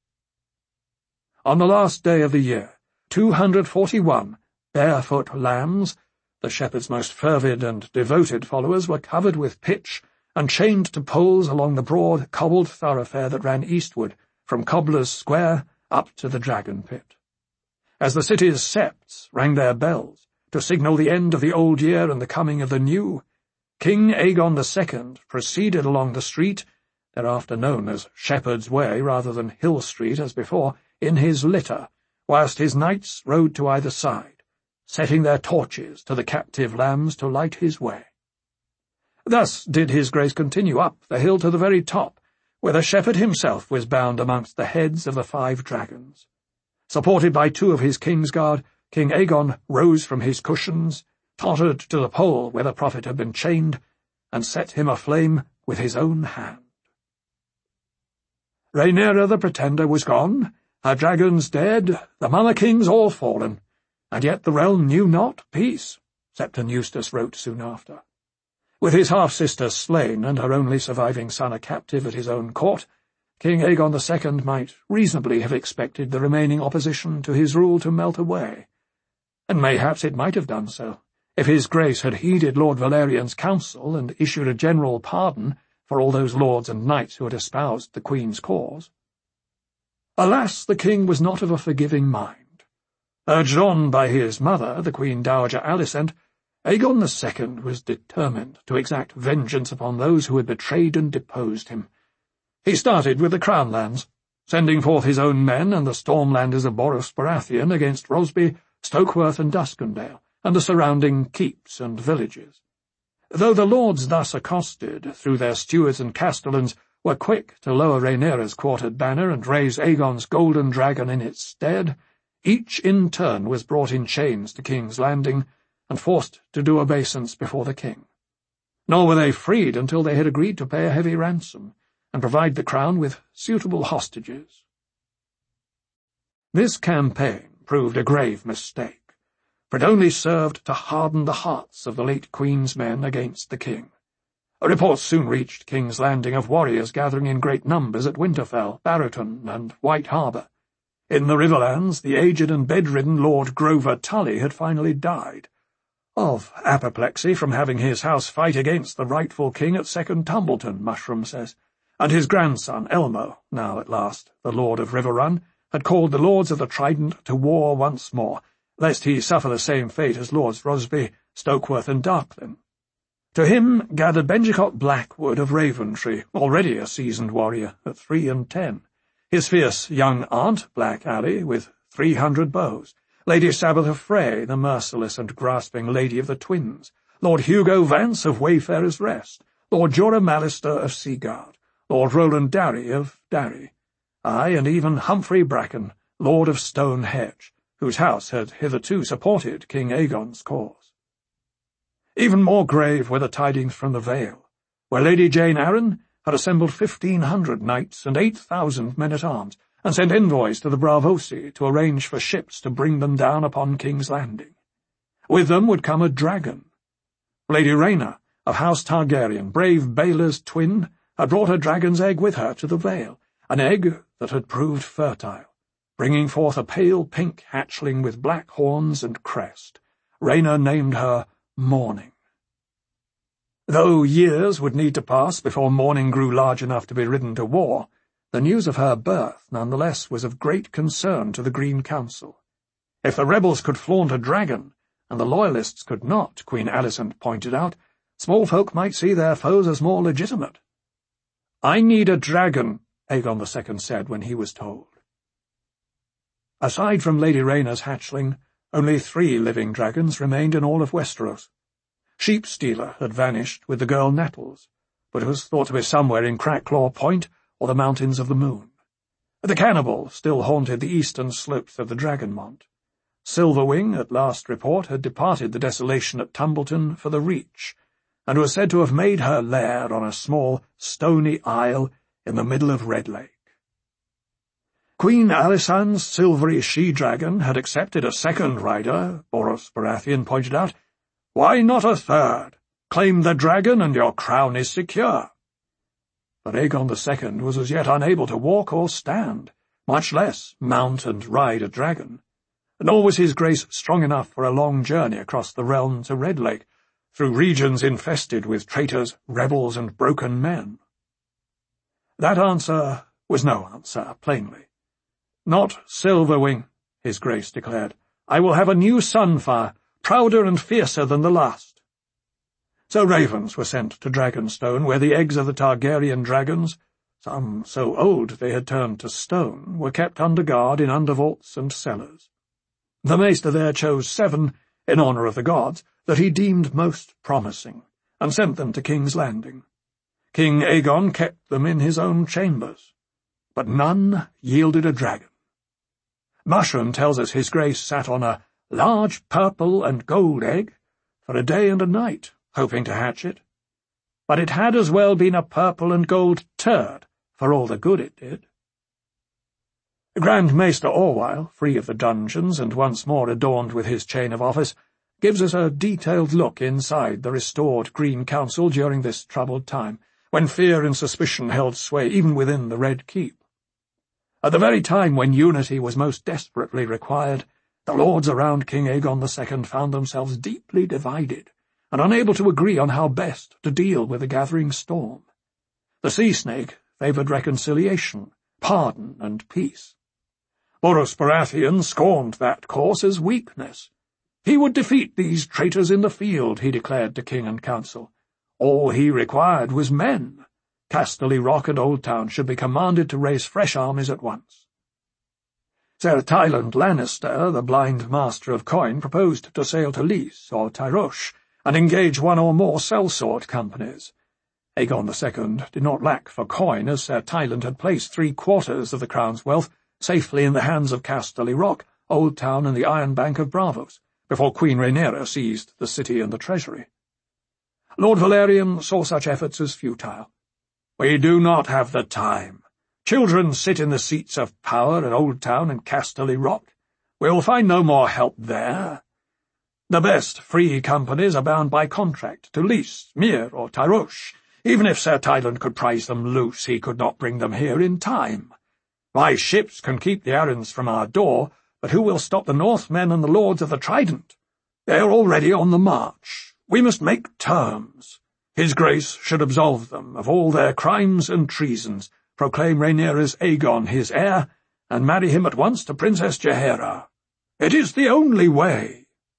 On the last day of the year, two hundred forty-one barefoot lambs, the shepherd's most fervid and devoted followers, were covered with pitch and chained to poles along the broad, cobbled thoroughfare that ran eastward from Cobbler's Square up to the Dragon Pit. As the city's septs rang their bells to signal the end of the old year and the coming of the new, King Aegon the Second proceeded along the street, thereafter known as Shepherd's Way rather than Hill Street as before, in his litter, whilst his knights rode to either side, setting their torches to the captive lambs to light his way. Thus did his grace continue up the hill to the very top, where the shepherd himself was bound amongst the heads of the five dragons. Supported by two of his Kingsguard, King Aegon rose from his cushions, tottered to the pole where the prophet had been chained, and set him aflame with his own hand. Rhaenyra the Pretender was gone, her dragons dead, the mother kings all fallen, and yet the realm knew not peace, Septon Eustace wrote soon after. With his half-sister slain and her only surviving son a captive at his own court, King Aegon the Second might reasonably have expected the remaining opposition to his rule to melt away. And mayhaps it might have done so, if his grace had heeded Lord Valerian's counsel and issued a general pardon for all those lords and knights who had espoused the Queen's cause. Alas, the king was not of a forgiving mind. Urged on by his mother, the Queen Dowager Alicent, Aegon the Second was determined to exact vengeance upon those who had betrayed and deposed him. He started with the Crown lands, sending forth his own men and the Stormlanders of Boros Baratheon against Rosby, Stokeworth and Duskendale, and the surrounding keeps and villages. Though the lords thus accosted, through their stewards and castellans, were quick to lower Rhaenyra's quartered banner and raise Aegon's golden dragon in its stead, each in turn was brought in chains to King's Landing and forced to do obeisance before the king. Nor were they freed until they had agreed to pay a heavy ransom and provide the crown with suitable hostages. This campaign proved a grave mistake, for it only served to harden the hearts of the late Queen's men against the king. Reports soon reached King's Landing of warriors gathering in great numbers at Winterfell, Barrowton, and White Harbour. In the Riverlands, the aged and bedridden Lord Grover Tully had finally died, of apoplexy from having his house fight against the rightful king at Second Tumbleton, Mushroom says, and his grandson, Elmo, now at last the Lord of Riverrun, had called the Lords of the Trident to war once more, lest he suffer the same fate as Lords Rosby, Stokeworth, and Darklyn. To him gathered Benjicott Blackwood of Raventree, already a seasoned warrior, at three and ten, his fierce young aunt, Black Aly, with three hundred bows, Lady Sabbath of Frey, the merciless and grasping Lady of the Twins, Lord Hugo Vance of Wayfarer's Rest, Lord Jorah Mallister of Seaguard, Lord Roland Darry of Darry, aye, and even Humphrey Bracken, Lord of Stone Hedge, whose house had hitherto supported King Aegon's cause. Even more grave were the tidings from the Vale, where Lady Jane Arryn had assembled fifteen hundred knights and eight thousand men-at-arms, and sent envoys to the Braavosi to arrange for ships to bring them down upon King's Landing. With them would come a dragon. Lady Rhaena, of House Targaryen, brave Baela's twin, had brought a dragon's egg with her to the Vale, an egg that had proved fertile, bringing forth a pale pink hatchling with black horns and crest. Rhaena named her Morning. Though years would need to pass before Morning grew large enough to be ridden to war, the news of her birth, nonetheless, was of great concern to the Green Council. If the rebels could flaunt a dragon, and the Loyalists could not, Queen Alicent pointed out, small folk might see their foes as more legitimate. "I need a dragon," Aegon the Second said when he was told. Aside from Lady Rhaena's hatchling, only three living dragons remained in all of Westeros. Sheep-stealer had vanished with the girl Nettles, but was thought to be somewhere in Cracklaw Point or the Mountains of the Moon. The cannibal still haunted the eastern slopes of the Dragonmont. Silverwing, at last report, had departed the desolation at Tumbleton for the Reach, and was said to have made her lair on a small, stony isle in the middle of Red Lake. Queen Alisanne's silvery she-dragon had accepted a second rider, Boros Baratheon pointed out. Why not a third? Claim the dragon and your crown is secure. But Aegon the Second was as yet unable to walk or stand, much less mount and ride a dragon. Nor was his grace strong enough for a long journey across the realm to Red Lake, through regions infested with traitors, rebels, and broken men. That answer was no answer, plainly. Not Silverwing, his grace declared. I will have a new Sunfire, prouder and fiercer than the last. So ravens were sent to Dragonstone, where the eggs of the Targaryen dragons, some so old they had turned to stone, were kept under guard in undervaults and cellars. The maester there chose seven, in honour of the gods, that he deemed most promising, and sent them to King's Landing. King Aegon kept them in his own chambers, but none yielded a dragon. Mushroom tells us his grace sat on a large purple and gold egg for a day and a night, hoping to hatch it. But it had as well been a purple and gold turd, for all the good it did. Grand Maester Orwyle, free of the dungeons and once more adorned with his chain of office, gives us a detailed look inside the restored Green Council during this troubled time, when fear and suspicion held sway even within the Red Keep. At the very time when unity was most desperately required, the lords around King Aegon the Second found themselves deeply divided, and unable to agree on how best to deal with the gathering storm. The Sea Snake favoured reconciliation, pardon, and peace. Boros Baratheon scorned that course as weakness. He would defeat these traitors in the field, he declared to king and council. All he required was men. Casterly Rock and Old Town should be commanded to raise fresh armies at once. Ser Tyland Lannister, the blind master of coin, proposed to sail to Lys or Tyrosh, and engage one or more sellsword companies. Aegon the Second did not lack for coin, as Ser Tyland had placed three-quarters of the crown's wealth safely in the hands of Casterly Rock, Old Town, and the Iron Bank of Braavos, before Queen Rhaenyra seized the city and the treasury. Lord Valerian saw such efforts as futile. We do not have the time. Children sit in the seats of power at Old Town and Casterly Rock. We will find no more help there. The best free companies are bound by contract to Lys, Myr, or Tyrosh. Even if Ser Tyland could prize them loose, he could not bring them here in time. My ships can keep the errands from our door, but who will stop the Northmen and the Lords of the Trident? They are already on the march. We must make terms. His Grace should absolve them of all their crimes and treasons, proclaim Rhaenyra's Aegon his heir, and marry him at once to Princess Jaehaera. It is the only way.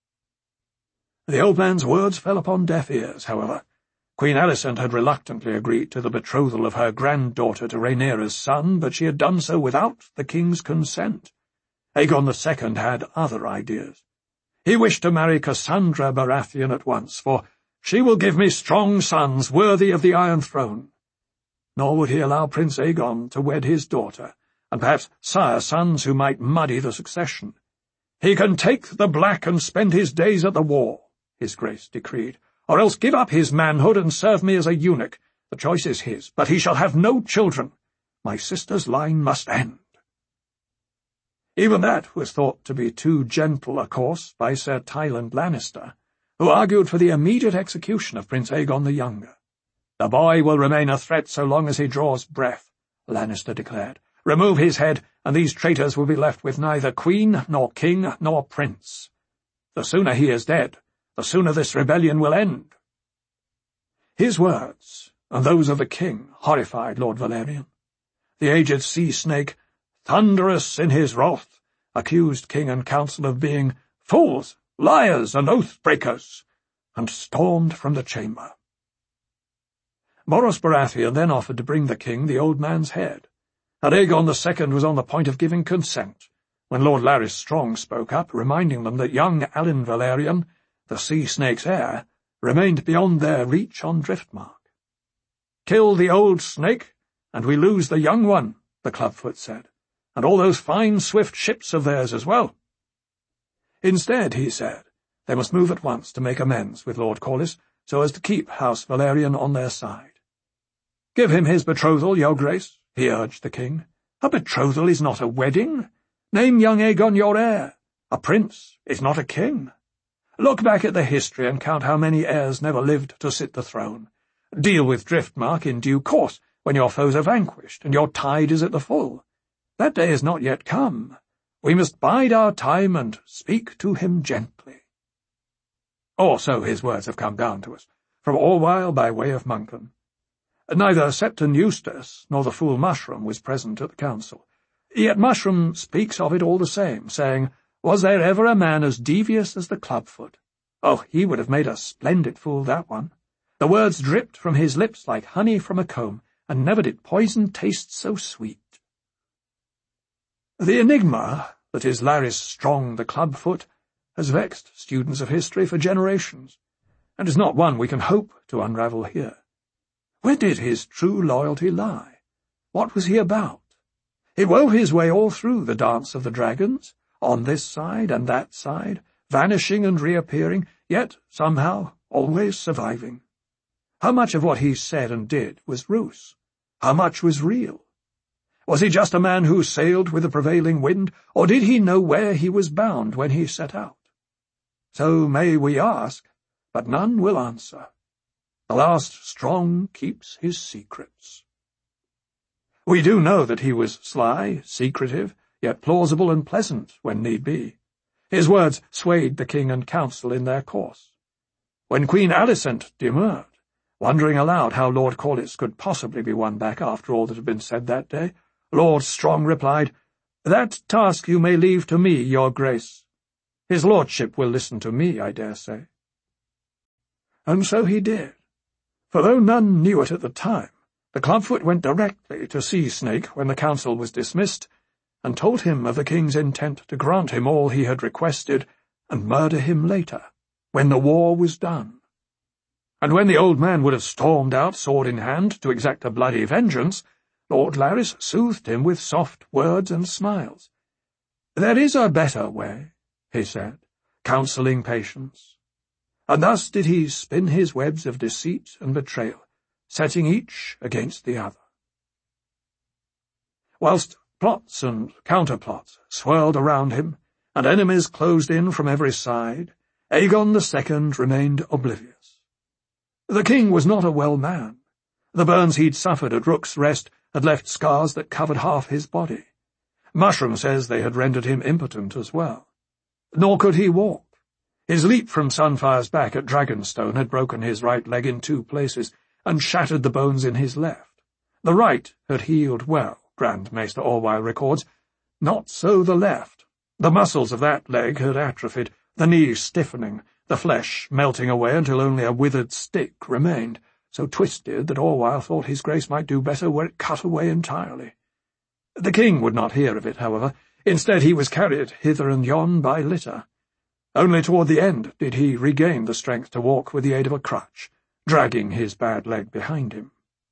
The old man's words fell upon deaf ears, however. Queen Alicent had reluctantly agreed to the betrothal of her granddaughter to Rhaenyra's son, but she had done so without the king's consent. Aegon the Second had other ideas. He wished to marry Cassandra Baratheon at once, for she will give me strong sons worthy of the Iron Throne. Nor would he allow Prince Aegon to wed his daughter, and perhaps sire sons who might muddy the succession. He can take the black and spend his days at the war, his Grace decreed, or else give up his manhood and serve me as a eunuch. The choice is his, but he shall have no children. My sister's line must end. Even that was thought to be too gentle a course by Ser Tyland Lannister, who argued for the immediate execution of Prince Aegon the Younger. The boy will remain a threat so long as he draws breath, Lannister declared. Remove his head, and these traitors will be left with neither queen, nor king, nor prince. The sooner he is dead, the sooner this rebellion will end. His words, and those of the king, horrified Lord Valerian. The aged sea snake, thunderous in his wrath, accused king and council of being fools, liars, and oath-breakers, and stormed from the chamber. Boros Baratheon then offered to bring the king the old man's head, and Aegon the Second was on the point of giving consent, when Lord Larys Strong spoke up, reminding them that young Alyn Valerian, the sea snake's heir, remained beyond their reach on Driftmark. Kill the old snake, and we lose the young one, the clubfoot said, and all those fine swift ships of theirs as well. Instead, he said, they must move at once to make amends with Lord Corlys, so as to keep House Valerian on their side. Give him his betrothal, your grace, he urged the king, A betrothal is not a wedding. Name young Aegon your heir. A prince is not a king. Look back at the history and count how many heirs never lived to sit the throne. Deal with Driftmark in due course, when your foes are vanquished and your tide is at the full. That day is not yet come. We must bide our time and speak to him gently. Or so his words have come down to us, from Orwyle by way of Monken. Neither Septon Eustace nor the fool Mushroom was present at the council. Yet Mushroom speaks of it all the same, saying, "Was there ever a man as devious as the Clubfoot? Oh, he would have made a splendid fool, that one. The words dripped from his lips like honey from a comb, and never did poison taste so sweet." The enigma that is Larys Strong the Clubfoot has vexed students of history for generations, and is not one we can hope to unravel here. Where did his true loyalty lie? What was he about? He wove his way all through the Dance of the Dragons, on this side and that side, vanishing and reappearing, yet somehow always surviving. How much of what he said and did was ruse? How much was real? Was he just a man who sailed with the prevailing wind, or did he know where he was bound when he set out? So may we ask, but none will answer. The last Strong keeps his secrets. We do know that he was sly, secretive, yet plausible and pleasant when need be. His words swayed the king and council in their course. When Queen Alicent demurred, wondering aloud how Lord Corlys could possibly be won back after all that had been said that day, Lord Strong replied, "That task you may leave to me, your grace. His lordship will listen to me, I dare say." And so he did. For though none knew it at the time, the Clubfoot went directly to see Snake when the council was dismissed, and told him of the king's intent to grant him all he had requested, and murder him later, when the war was done. And when the old man would have stormed out, sword in hand, to exact a bloody vengeance, Lord Larys soothed him with soft words and smiles. "There is a better way," he said, counselling patience. And thus did he spin his webs of deceit and betrayal, setting each against the other. Whilst plots and counterplots swirled around him, and enemies closed in from every side, Aegon the Second remained oblivious. The king was not a well man. The burns he'd suffered at Rook's Rest had left scars that covered half his body. Mushroom says they had rendered him impotent as well. Nor could he walk. His leap from Sunfire's back at Dragonstone had broken his right leg in two places, and shattered the bones in his left. The right had healed well, Grand Maester Orwyle records. Not so the left. The muscles of that leg had atrophied, the knees stiffening, the flesh melting away until only a withered stick remained, so twisted that Orwyle thought his grace might do better were it cut away entirely. The king would not hear of it, however. Instead he was carried hither and yon by litter. Only toward the end did he regain the strength to walk with the aid of a crutch, dragging his bad leg behind him.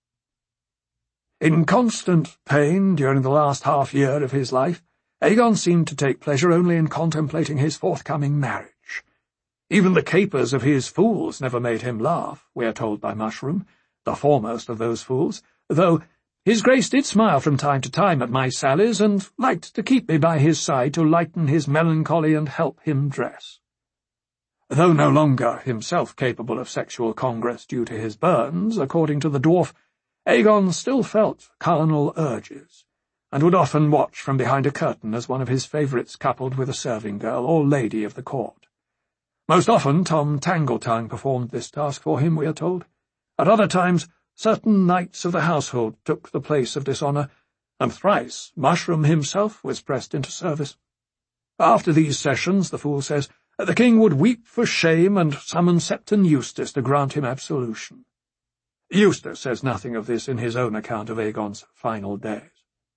In constant pain during the last half-year of his life, Aegon seemed to take pleasure only in contemplating his forthcoming marriage. Even the capers of his fools never made him laugh, we are told by Mushroom, the foremost of those fools, though his grace did smile from time to time at my sallies, and liked to keep me by his side to lighten his melancholy and help him dress. Though no longer himself capable of sexual congress due to his burns, according to the dwarf, Aegon still felt carnal urges, and would often watch from behind a curtain as one of his favourites coupled with a serving girl or lady of the court. Most often Tom Tangletongue performed this task for him, we are told. At other times certain knights of the household took the place of dishonour, and thrice Mushroom himself was pressed into service. After these sessions, the fool says, the king would weep for shame and summon Septon Eustace to grant him absolution. Eustace says nothing of this in his own account of Aegon's final days.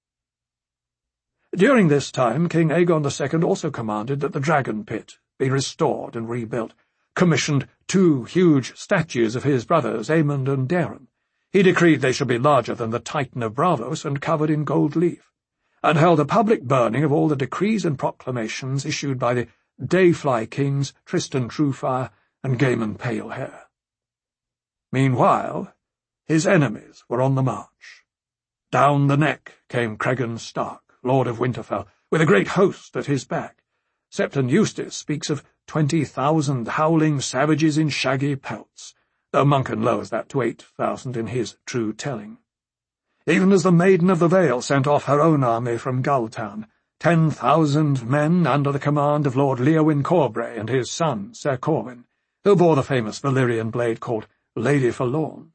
During this time, King Aegon the Second also commanded that the Dragon Pit be restored and rebuilt, commissioned two huge statues of his brothers, Aemond and Daeron. He decreed they should be larger than the Titan of Braavos and covered in gold leaf, and held a public burning of all the decrees and proclamations issued by the Dayfly kings Tristan Truefire and Gaemon Palehair. Meanwhile, his enemies were on the march. Down the neck came Cregan Stark, Lord of Winterfell, with a great host at his back. Septon Eustace speaks of twenty thousand howling savages in shaggy pelts, though Monken lowers that to eight thousand in his true telling. Even as the Maiden of the Vale sent off her own army from Gulltown, ten thousand men under the command of Lord Leowyn Corbray and his son, Ser Corwin, who bore the famous Valyrian blade called Lady Forlorn.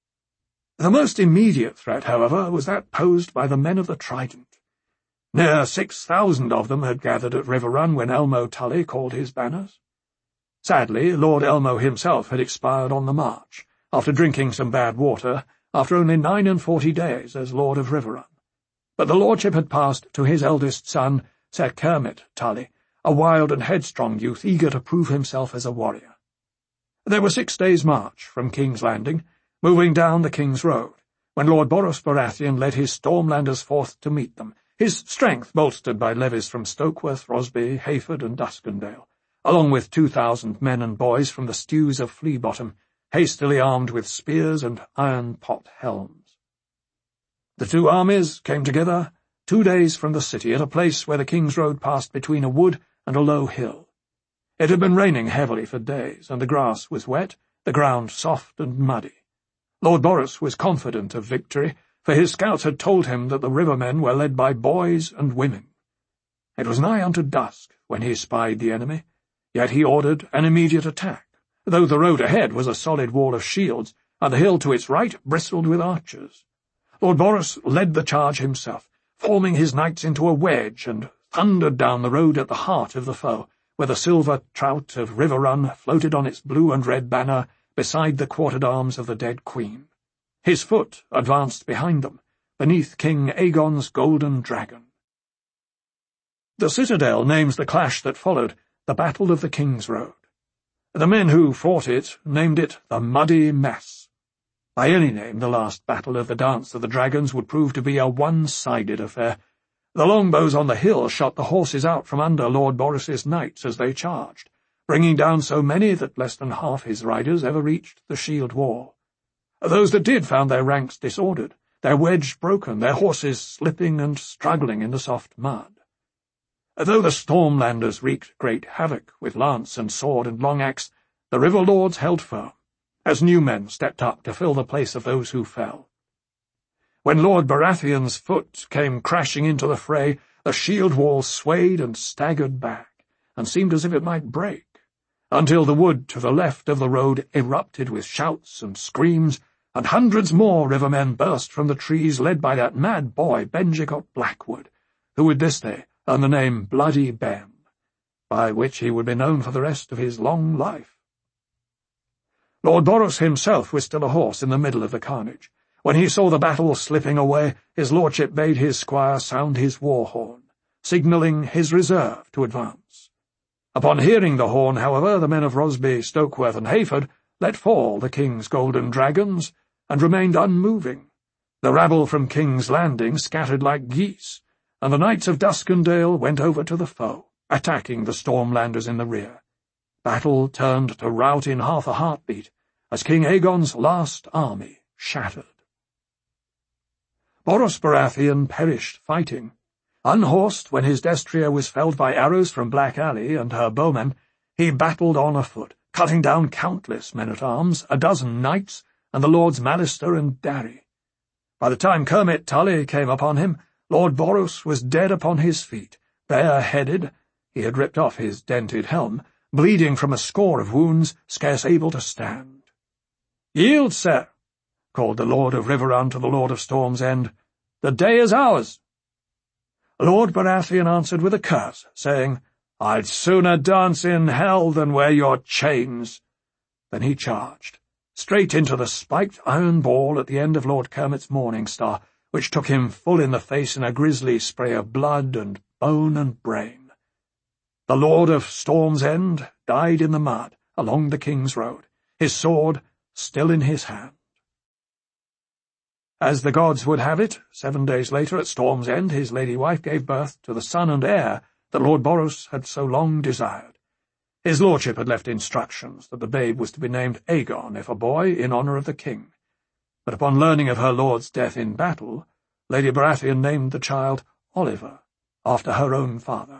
The most immediate threat, however, was that posed by the men of the Trident. Near six thousand of them had gathered at Riverrun when Elmo Tully called his banners. Sadly, Lord Elmo himself had expired on the march, after drinking some bad water, after only nine and forty days as Lord of Riverrun. But the lordship had passed to his eldest son, Sir Kermit Tully, a wild and headstrong youth eager to prove himself as a warrior. They were six days' march from King's Landing, moving down the King's Road, when Lord Boros Baratheon led his Stormlanders forth to meet them, his strength bolstered by levies from Stokeworth, Rosby, Hayford, and Duskendale, along with two thousand men and boys from the stews of Fleabottom, hastily armed with spears and iron-pot helms. The two armies came together two days from the city at a place where the King's Road passed between a wood and a low hill. It had been raining heavily for days, and the grass was wet, the ground soft and muddy. Lord Boros was confident of victory, for his scouts had told him that the rivermen were led by boys and women. It was nigh unto dusk when he spied the enemy, yet he ordered an immediate attack, though the road ahead was a solid wall of shields, and the hill to its right bristled with archers. Lord Boros led the charge himself, forming his knights into a wedge, and thundered down the road at the heart of the foe, where the silver trout of Riverrun floated on its blue and red banner beside the quartered arms of the dead queen. His foot advanced behind them, beneath King Aegon's golden dragon. The citadel names the clash that followed the Battle of the King's Road. The men who fought it named it the Muddy Mess. By any name, the last battle of the Dance of the Dragons would prove to be a one-sided affair. The longbows on the hill shot the horses out from under Lord Boros's knights as they charged, bringing down so many that less than half his riders ever reached the shield wall. Those that did found their ranks disordered, their wedge broken, their horses slipping and struggling in the soft mud. Though the Stormlanders wreaked great havoc with lance and sword and long axe, the river lords held firm, as new men stepped up to fill the place of those who fell. When Lord Baratheon's foot came crashing into the fray, the shield wall swayed and staggered back, and seemed as if it might break, until the wood to the left of the road erupted with shouts and screams, and hundreds more rivermen burst from the trees led by that mad boy Benjicot Blackwood, who would this day earn the name Bloody Ben, by which he would be known for the rest of his long life. Lord Boros himself was still a horse in the middle of the carnage. When he saw the battle slipping away, his lordship bade his squire sound his war horn, signalling his reserve to advance. Upon hearing the horn, however, the men of Rosby, Stokeworth, and Hayford let fall the king's golden dragons, and remained unmoving. The rabble from King's Landing scattered like geese, and the knights of Duskendale went over to the foe, attacking the Stormlanders in the rear. Battle turned to rout in half a heartbeat, as King Aegon's last army shattered. Boros Baratheon perished fighting. Unhorsed when his destrier was felled by arrows from Black Alley and her bowmen, he battled on afoot, cutting down countless men-at-arms, a dozen knights, and the lords Mallister and Darry. By the time Kermit Tully came upon him, Lord Boros was dead upon his feet, bare-headed, he had ripped off his dented helm, bleeding from a score of wounds, scarce able to stand. "Yield, sir," called the Lord of Riverrun to the Lord of Storm's End. "The day is ours." Lord Baratheon answered with a curse, saying, "I'd sooner dance in hell than wear your chains." Then he charged, straight into the spiked iron ball at the end of Lord Kermit's morning star, which took him full in the face in a grisly spray of blood and bone and brain. The Lord of Storm's End died in the mud along the King's Road, his sword still in his hand. As the gods would have it, seven days later at Storm's End his lady wife gave birth to the son and heir that Lord Boros had so long desired. His lordship had left instructions that the babe was to be named Aegon, if a boy, in honour of the king. But upon learning of her lord's death in battle, Lady Baratheon named the child Oliver, after her own father.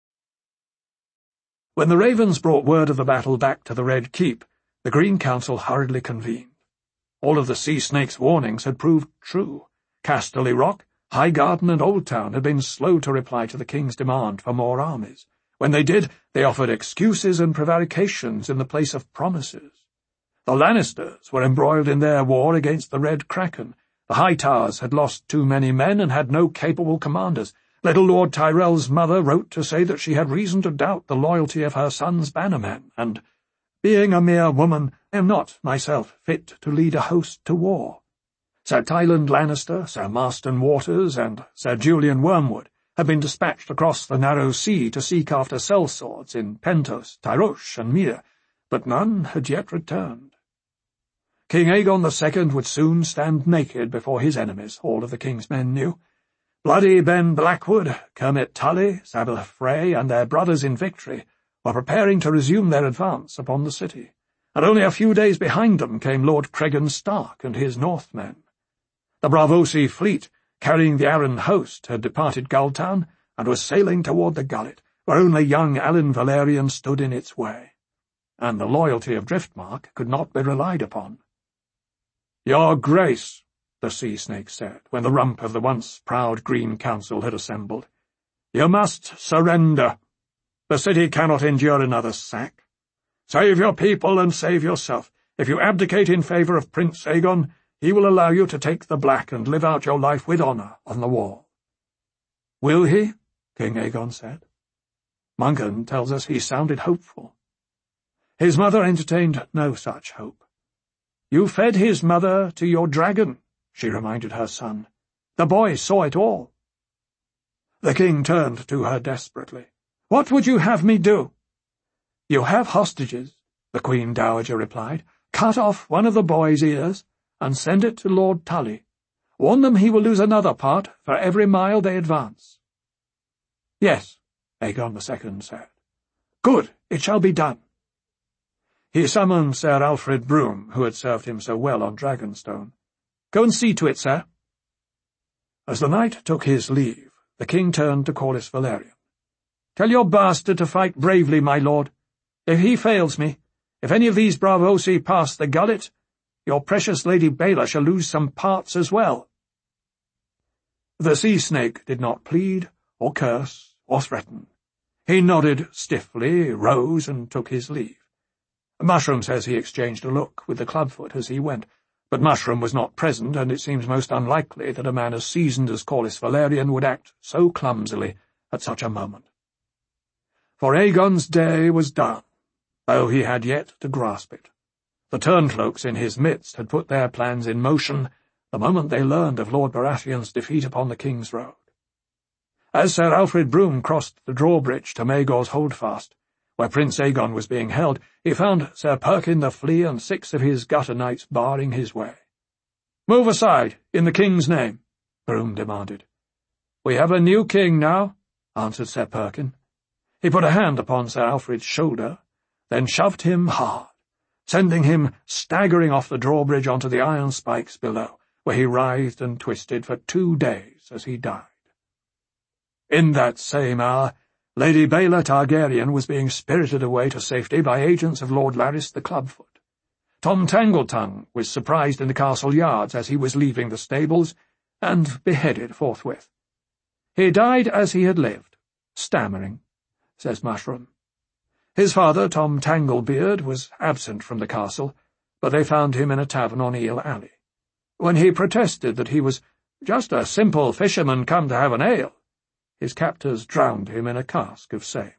When the ravens brought word of the battle back to the Red Keep, the Green Council hurriedly convened. All of the Sea Snake's warnings had proved true. Casterly Rock, Highgarden, and Old Town had been slow to reply to the king's demand for more armies. When they did, they offered excuses and prevarications in the place of promises. The Lannisters were embroiled in their war against the Red Kraken. The Hightowers had lost too many men and had no capable commanders. Little Lord Tyrell's mother wrote to say that she had reason to doubt the loyalty of her son's bannermen, and, being a mere woman, I am not, myself, fit to lead a host to war. Sir Tyland Lannister, Sir Marston Waters, and Sir Julian Wormwood had been dispatched across the narrow sea to seek after sellswords in Pentos, Tyrosh, and Myr, but none had yet returned. King Aegon the Second would soon stand naked before his enemies, all of the king's men knew. Bloody Ben Blackwood, Kermit Tully, Sabbath Frey, and their brothers in victory were preparing to resume their advance upon the city, and only a few days behind them came Lord Cregan Stark and his Northmen. The Braavosi fleet, carrying the Arryn host, had departed Gulltown and was sailing toward the Gullet, where only young Alan Valerian stood in its way, and the loyalty of Driftmark could not be relied upon. "Your Grace," the Sea Snake said, when the rump of the once proud Green Council had assembled, "you must surrender. The city cannot endure another sack. Save your people and save yourself. If you abdicate in favour of Prince Aegon, he will allow you to take the Black and live out your life with honour on the wall." "Will he?" King Aegon said. Mungan tells us he sounded hopeful. His mother entertained no such hope. "You fed his mother to your dragon," she reminded her son. "The boy saw it all." The king turned to her desperately. "What would you have me do?" "You have hostages," the Queen Dowager replied. "Cut off one of the boy's ears and send it to Lord Tully. Warn them he will lose another part for every mile they advance." "Yes," Aegon the Second said. "Good, it shall be done." He summoned Sir Alfred Broom, who had served him so well on Dragonstone. "Go and see to it, sir." As the knight took his leave, the king turned to Corlys Velaryon. "Tell your bastard to fight bravely, my lord. If he fails me, if any of these Braavosi pass the Gullet, your precious Lady Baela shall lose some parts as well." The Sea Snake did not plead, or curse, or threaten. He nodded stiffly, rose, and took his leave. Mushroom says he exchanged a look with the clubfoot as he went, but Mushroom was not present, and it seems most unlikely that a man as seasoned as Corlys Velaryon would act so clumsily at such a moment. For Aegon's day was done, though he had yet to grasp it. The Turncloaks in his midst had put their plans in motion the moment they learned of Lord Baratheon's defeat upon the King's Road. As Sir Alfred Broom crossed the drawbridge to Maegor's Holdfast, where Prince Aegon was being held, he found Sir Perkin the Flea and six of his gutter knights barring his way. "Move aside, in the king's name," Broom demanded. "We have a new king now," answered Sir Perkin. He put a hand upon Sir Alfred's shoulder, then shoved him hard, sending him staggering off the drawbridge onto the iron spikes below, where he writhed and twisted for two days as he died. In that same hour, Lady Baela Targaryen was being spirited away to safety by agents of Lord Larys the Clubfoot. Tom Tangletongue was surprised in the castle yards as he was leaving the stables, and beheaded forthwith. He died as he had lived, stammering, says Mushroom. His father, Tom Tanglebeard, was absent from the castle, but they found him in a tavern on Eel Alley. When he protested that he was just a simple fisherman come to have an ale, his captors drowned him in a cask of same.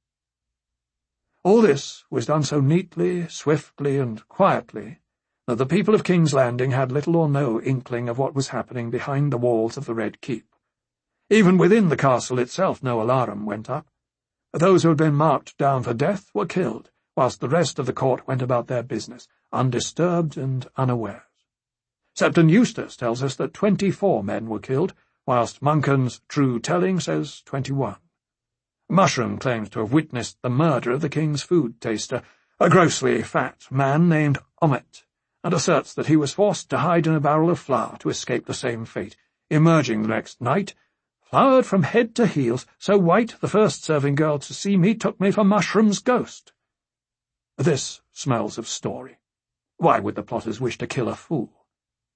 All this was done so neatly, swiftly, and quietly that the people of King's Landing had little or no inkling of what was happening behind the walls of the Red Keep. Even within the castle itself no alarum went up. Those who had been marked down for death were killed, whilst the rest of the court went about their business, undisturbed and unawares. Septon Eustace tells us that twenty-four men were killed, whilst Muncan's true telling says twenty-one. Mushroom claims to have witnessed the murder of the king's food taster, a grossly fat man named Ommet, and asserts that he was forced to hide in a barrel of flour to escape the same fate, emerging the next night, flowered from head to heels, so white the first serving girl to see me took me for Mushroom's ghost. This smells of story. Why would the plotters wish to kill a fool?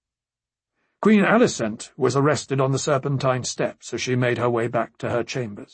Queen Alicent was arrested on the Serpentine steps as she made her way back to her chambers.